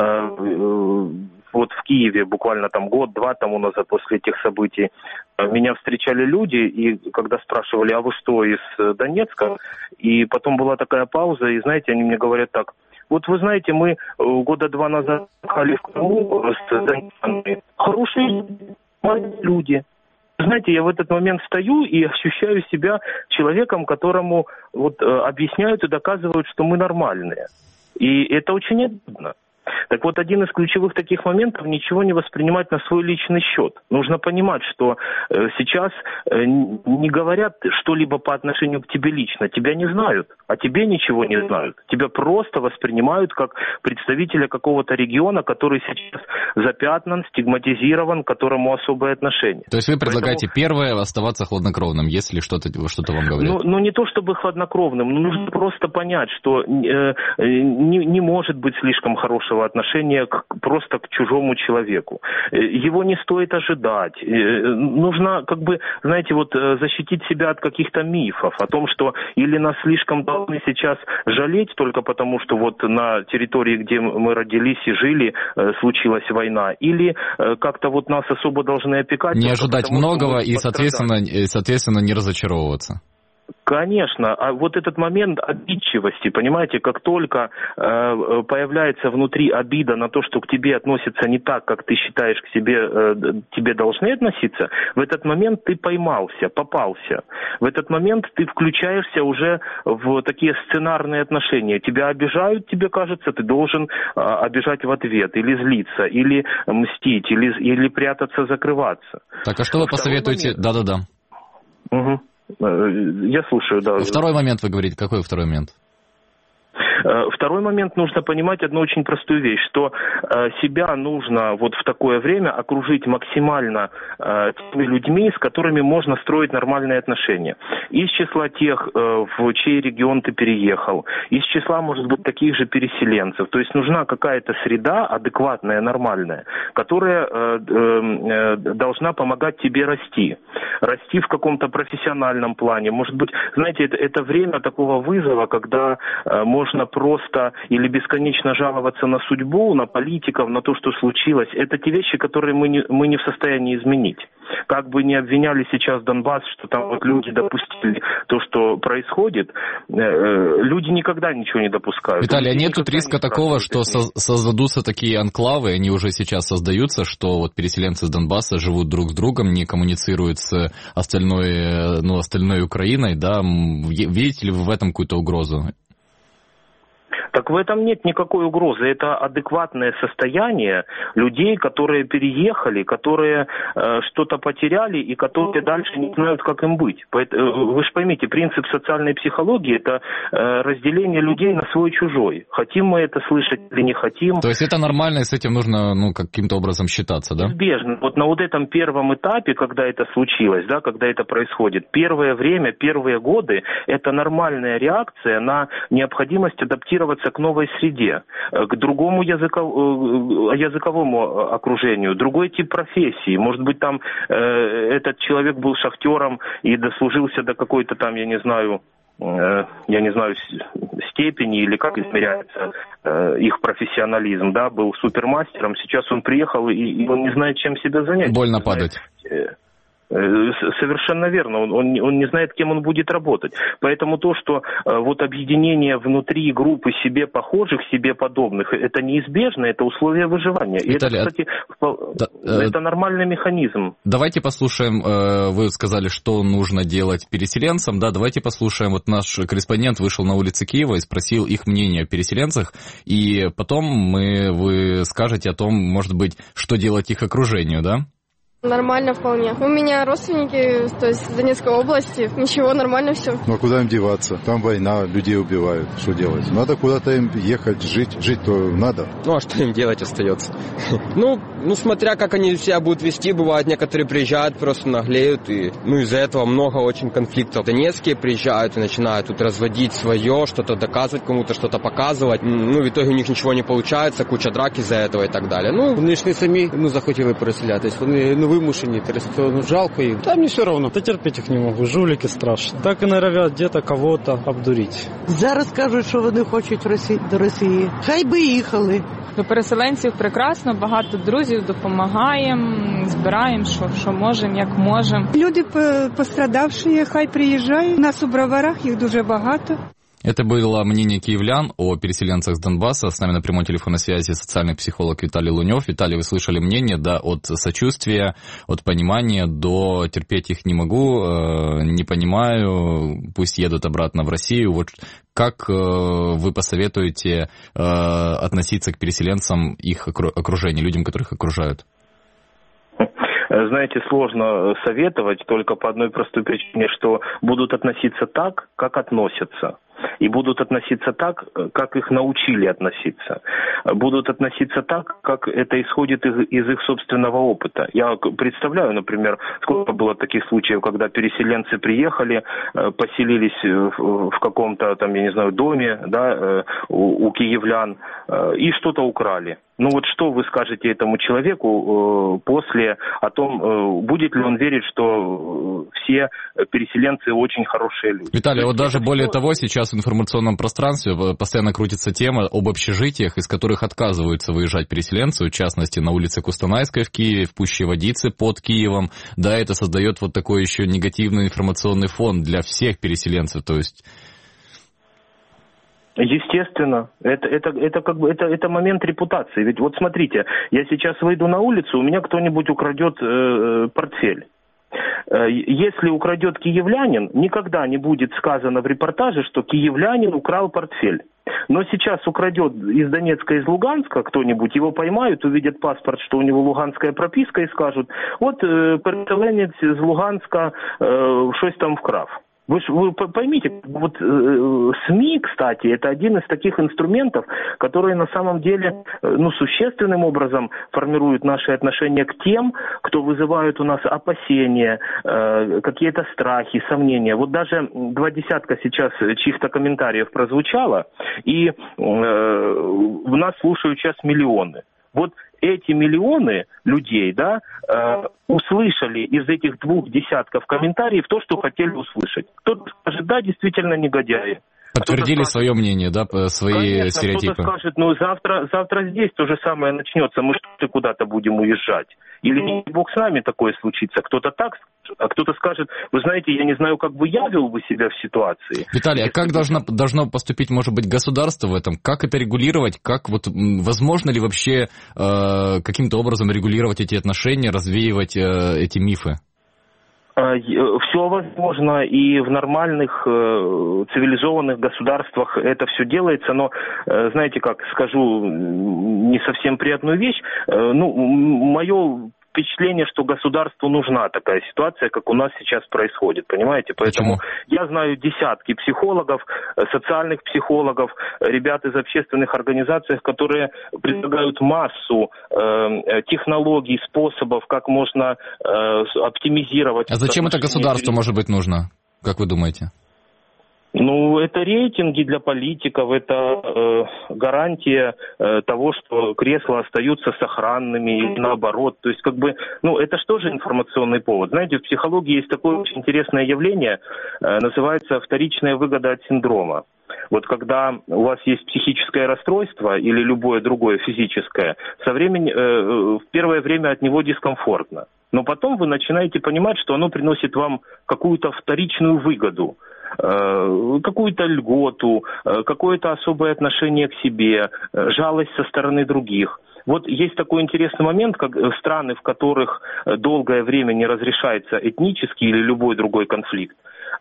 вот в Киеве буквально там год-два тому назад после этих событий меня встречали люди, и когда спрашивали, а вы что, из Донецка? И потом была такая пауза, и знаете, они мне говорят так: вот вы знаете, мы года два назад ехали в Крыму с донецками. Хорошие люди. Знаете, я в этот момент стою и ощущаю себя человеком, которому вот объясняют и доказывают, что мы нормальные. И это очень обидно. Так вот, один из ключевых таких моментов — ничего не воспринимать на свой личный счет. Нужно понимать, что э, сейчас э, не говорят что-либо по отношению к тебе лично. Тебя не знают, а тебе ничего не знают. Тебя просто воспринимают как представителя какого-то региона, который сейчас запятнан, стигматизирован, к которому особое отношение. То есть вы предлагаете, Поэтому... первое, оставаться хладнокровным, если что-то, что-то вам говорят? Ну, ну, не то чтобы хладнокровным, но нужно просто понять, что э, не, не может быть слишком хорошего отношения к, просто к чужому человеку. Его не стоит ожидать. Нужно, как бы, знаете, вот защитить себя от каких-то мифов о том, что или нас слишком должны сейчас жалеть только потому, что вот на территории, где мы родились и жили, случилась война, или как-то вот нас особо должны опекать. Не ожидать потому, многого и, соответственно, соответственно, не разочаровываться. Конечно, а вот этот момент обидчивости, понимаете, как только э, появляется внутри обида на то, что к тебе относятся не так, как ты считаешь к себе, э, тебе должны относиться, в этот момент ты поймался, попался. В этот момент ты включаешься уже в такие сценарные отношения. Тебя обижают, тебе кажется, ты должен э, обижать в ответ, или злиться, или мстить, или, или прятаться, закрываться. Так, а что вы посоветуете? Да-да-да. Угу. Я слушаю, да. Второй момент вы говорите. Какой второй момент? Второй момент, нужно понимать одну очень простую вещь, что себя нужно вот в такое время окружить максимально теми людьми, с которыми можно строить нормальные отношения. Из числа тех, в чей регион ты переехал, из числа, может быть, таких же переселенцев. То есть нужна какая-то среда адекватная, нормальная, которая должна помогать тебе расти. Расти в каком-то профессиональном плане. Может быть, знаете, это, это время такого вызова, когда можно просто или бесконечно жаловаться на судьбу, на политиков, на то, что случилось. Это те вещи, которые мы не, мы не в состоянии изменить. Как бы ни обвиняли сейчас Донбасс, что там вот люди допустили то, что происходит, люди никогда ничего не допускают. Виталий, а нет тут риска такого, что создадутся такие анклавы, они уже сейчас создаются, что вот переселенцы с Донбасса живут друг с другом, не коммуницируют с остальной, ну, остальной Украиной, да? Видите ли вы в этом какую-то угрозу? Так в этом нет никакой угрозы. Это адекватное состояние людей, которые переехали, которые э, что-то потеряли и которые дальше не знают, как им быть. Поэтому, вы же поймите, принцип социальной психологии – это э, разделение людей на свой-чужой. Хотим мы это слышать или не хотим. То есть это нормально, и с этим нужно, ну, каким-то образом считаться, да? Неизбежно. Вот на вот этом первом этапе, когда это случилось, да, когда это происходит, первое время, первые годы – это нормальная реакция на необходимость адаптироваться к новой среде, к другому языков... языковому окружению, другой тип профессии. Может быть, там э, этот человек был шахтером и дослужился до какой-то там, я не знаю, э, я не знаю, степени или как измеряется э, их профессионализм, да, был супермастером, сейчас он приехал и, и он не знает, чем себя занять. Больно падать. Совершенно верно, он, он, он не знает, кем он будет работать. Поэтому то, что э, вот объединение внутри группы себе похожих, себе подобных, это неизбежно, это условие выживания. Виталий, и это, кстати, да, это нормальный механизм. Давайте послушаем, э, вы сказали, что нужно делать переселенцам, да, давайте послушаем, вот наш корреспондент вышел на улицы Киева и спросил их мнение о переселенцах, и потом мы, вы скажете о том, может быть, что делать их окружению, да? Нормально вполне. У меня родственники, то есть в Донецкой области. Ничего, нормально все. Ну а куда им деваться? Там война, людей убивают. Что делать? Надо куда-то им ехать, жить. Жить-то надо. Ну а что им делать остается? Ну, ну смотря как они себя будут вести, бывает, некоторые приезжают, просто наглеют. И, ну из-за этого много очень конфликтов. Донецкие приезжают и начинают тут разводить свое, что-то доказывать кому-то, что-то показывать. Ну в итоге у них ничего не получается, куча драк из-за этого и так далее. Ну, вони ж не самі ну, захотіли переселятись. Вони ну, вимушені, то ну, жалко їм. Та мені все одно. Та терпіти їх не можу, жулики страшно. Так і норовять где-то кого-то обдурити. Зараз кажуть, що вони хочуть Росі... до Росії. Хай би їхали. До переселенців прекрасно, багато друзів, допомагаємо, збираємо, що, що можемо, як можемо. Люди пострадавші, хай приїжджають. У нас у Броварах їх дуже багато. Это было мнение киевлян о переселенцах с Донбасса. С нами на прямой телефонной связи социальный психолог Виталий Лунев. Виталий, вы слышали мнение, да, от сочувствия, от понимания до терпеть их не могу, э, не понимаю, пусть едут обратно в Россию. Вот как э, вы посоветуете э, относиться к переселенцам, их окружению, людям, которых окружают? Знаете, сложно советовать только по одной простой причине, что будут относиться так, как относятся. И будут относиться так, как их научили относиться. Будут относиться так, как это исходит из, из их собственного опыта. Я представляю, например, сколько было таких случаев, когда переселенцы приехали, поселились в, в каком-то, там, я не знаю, доме, да, у, у киевлян, и что-то украли. Ну вот что вы скажете этому человеку после о том, будет ли он верить, что все переселенцы очень хорошие люди? Виталий, вот даже более того, сейчас в информационном пространстве постоянно крутится тема об общежитиях, из которых отказываются выезжать переселенцы, в частности, на улице Кустанайской в Киеве, в Пуще Водицы под Киевом. Да, это создает вот такой еще негативный информационный фон для всех переселенцев, то есть... Естественно, это, это, это как бы это, это момент репутации. Ведь вот смотрите, я сейчас выйду на улицу, у меня кто-нибудь украдет э, портфель. Если украдет киевлянин, никогда не будет сказано в репортаже, что киевлянин украл портфель. Но сейчас украдет из Донецка, из Луганска кто-нибудь, его поймают, увидят паспорт, что у него луганская прописка, и скажут, вот э, переселенец из Луганска э, что-то там вкрав. Вы, ж, вы поймите, вот э, СМИ, кстати, это один из таких инструментов, которые на самом деле э, ну, существенным образом формируют наши отношения к тем, кто вызывает у нас опасения, э, какие-то страхи, сомнения. Вот даже два десятка сейчас чьих-то комментариев прозвучало, и э, в нас слушают сейчас миллионы. Вот эти миллионы людей, да, э, услышали из этих двух десятков комментариев то, что хотели услышать. Кто-то скажет, да, действительно негодяи. Подтвердили скажет, свое мнение, да, свои конечно, стереотипы. Кто-то скажет, ну завтра, завтра здесь то же самое начнется, мы что-то куда-то будем уезжать. Или не бог с нами такое случится. Кто-то так скажет, а кто-то скажет, вы знаете, я не знаю, как бы я вел бы себя в ситуации. Виталий, а как должно, должно поступить, может быть, государство в этом? Как это регулировать? Как вот, возможно ли вообще э, каким-то образом регулировать эти отношения, развеивать э, эти мифы? Все возможно, и в нормальных э, цивилизованных государствах это все делается, но, э, знаете как, скажу не совсем приятную вещь, э, ну, мое впечатление, что государству нужна такая ситуация, как у нас сейчас происходит, понимаете? Поэтому Почему? Я знаю десятки психологов, социальных психологов, ребят из общественных организаций, которые предлагают массу э, технологий, способов, как можно э, оптимизировать. А зачем это государству, может быть, нужно, как вы думаете? Ну, это рейтинги для политиков, это э, гарантия э, того, что кресла остаются сохранными или наоборот. То есть, как бы, ну, это же тоже информационный повод. Знаете, в психологии есть такое очень интересное явление, э, называется вторичная выгода от синдрома. Вот когда у вас есть психическое расстройство или любое другое физическое, со времени, э, в первое время от него дискомфортно. Но потом вы начинаете понимать, что оно приносит вам какую-то вторичную выгоду, какую-то льготу, какое-то особое отношение к себе, жалость со стороны других. Вот есть такой интересный момент, как страны, в которых долгое время не разрешается этнический или любой другой конфликт,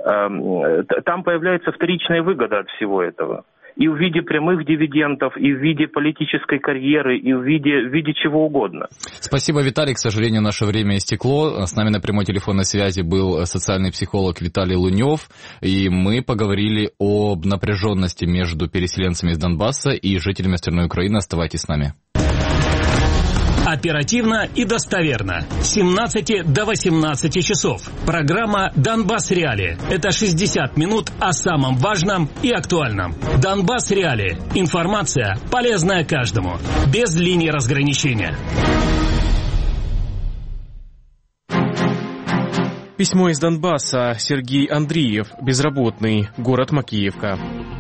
там появляется вторичная выгода от всего этого. И в виде прямых дивидендов, и в виде политической карьеры, и в виде, в виде чего угодно. Спасибо, Виталий. К сожалению, наше время истекло. С нами на прямой телефонной связи был социальный психолог Виталий Лунев, и мы поговорили об напряженности между переселенцами из Донбасса и жителями остальной Украины. Оставайтесь с нами. Оперативно и достоверно. С семнадцати до восемнадцати часов. Программа «Донбасс Реалии». Это шестьдесят минут о самом важном и актуальном. «Донбасс Реалии». Информация, полезная каждому. Без линии разграничения. Письмо из Донбасса. Сергей Андреев, безработный, город Макеевка.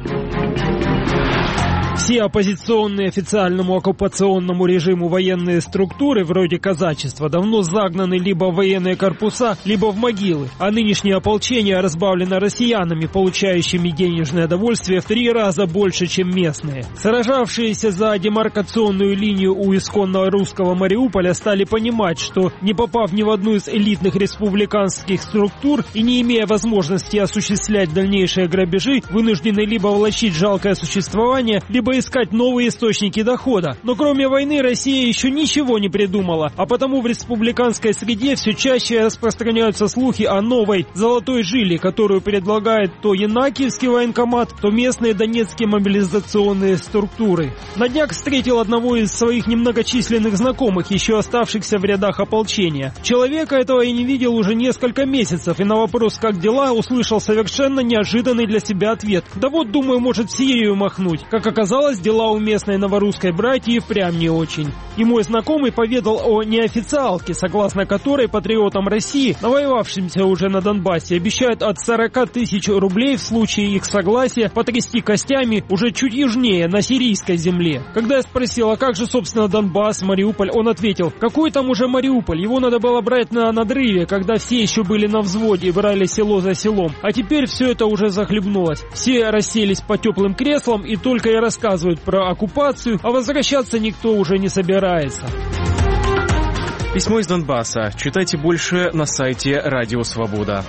Все оппозиционные официальному оккупационному режиму военные структуры, вроде казачества, давно загнаны либо в военные корпуса, либо в могилы, а нынешнее ополчение разбавлено россиянами, получающими денежное довольствие в три раза больше, чем местные. Сражавшиеся за демаркационную линию у исконно русского Мариуполя стали понимать, что, не попав ни в одну из элитных республиканских структур и не имея возможности осуществлять дальнейшие грабежи, вынуждены либо влачить жалкое существование, либо искать новые источники дохода. Но кроме войны Россия еще ничего не придумала, а потому в республиканской среде все чаще распространяются слухи о новой «золотой жиле», которую предлагает то Янакиевский военкомат, то местные донецкие мобилизационные структуры. На днях встретил одного из своих немногочисленных знакомых, еще оставшихся в рядах ополчения. Человека этого я не видел уже несколько месяцев, и на вопрос «как дела?» услышал совершенно неожиданный для себя ответ. Да вот, думаю, может в Сирию махнуть. Как оказалось, дела у местной новорусской братьи впрямь не очень. И мой знакомый поведал о неофициалке, согласно которой патриотам России, навоевавшимся уже на Донбассе, обещают от сорока тысяч рублей в случае их согласия потрясти костями уже чуть южнее, на сирийской земле. Когда я спросил, а как же, собственно, Донбасс, Мариуполь, он ответил, какой там уже Мариуполь, его надо было брать на надрыве, когда все еще были на взводе и брали село за селом. А теперь все это уже захлебнулось. Все расселись по теплым креслам и только и рассказывают про оккупацию, а возвращаться никто уже не собирается. Письмо из Донбасса. Читайте больше на сайте Радио Свобода.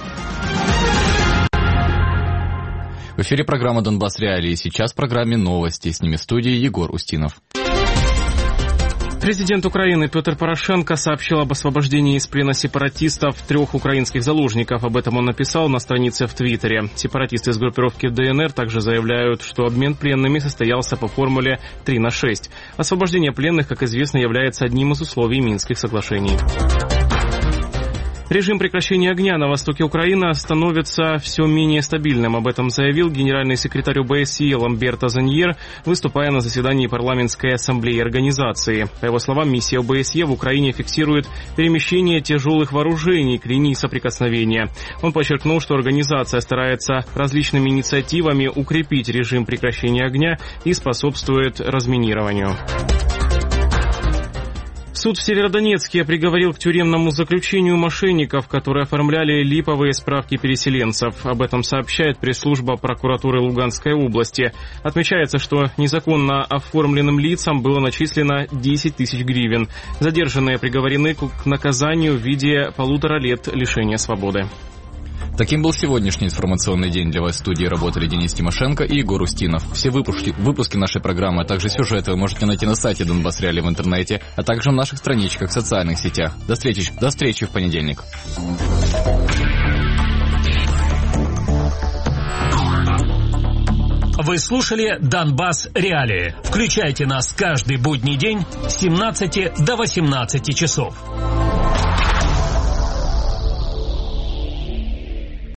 В эфире программа «Донбасс Реалии». Сейчас в программе новости. С ними в студии Егор Устинов. Президент Украины Петр Порошенко сообщил об освобождении из плена сепаратистов трех украинских заложников. Об этом он написал на странице в Твиттере. Сепаратисты из группировки ДНР также заявляют, что обмен пленными состоялся по формуле три на шесть. Освобождение пленных, как известно, является одним из условий Минских соглашений. Режим прекращения огня на востоке Украины становится все менее стабильным. Об этом заявил генеральный секретарь ОБСЕ Ламберто Заньер, выступая на заседании парламентской ассамблеи организации. По его словам, миссия ОБСЕ в Украине фиксирует перемещение тяжелых вооружений к линии соприкосновения. Он подчеркнул, что организация старается различными инициативами укрепить режим прекращения огня и способствует разминированию. Суд в Северодонецке приговорил к тюремному заключению мошенников, которые оформляли липовые справки переселенцев. Об этом сообщает пресс-служба прокуратуры Луганской области. Отмечается, что незаконно оформленным лицам было начислено десять тысяч гривен. Задержанные приговорены к наказанию в виде полутора лет лишения свободы. Таким был сегодняшний информационный день. Для вас в студии работали Денис Тимошенко и Егор Устинов. Все выпуски, выпуски нашей программы, а также сюжеты вы можете найти на сайте Донбасс Реалии в интернете, а также в наших страничках в социальных сетях. До встречи, до встречи в понедельник. Вы слушали Донбасс Реалии. Включайте нас каждый будний день с семнадцати до восемнадцати часов.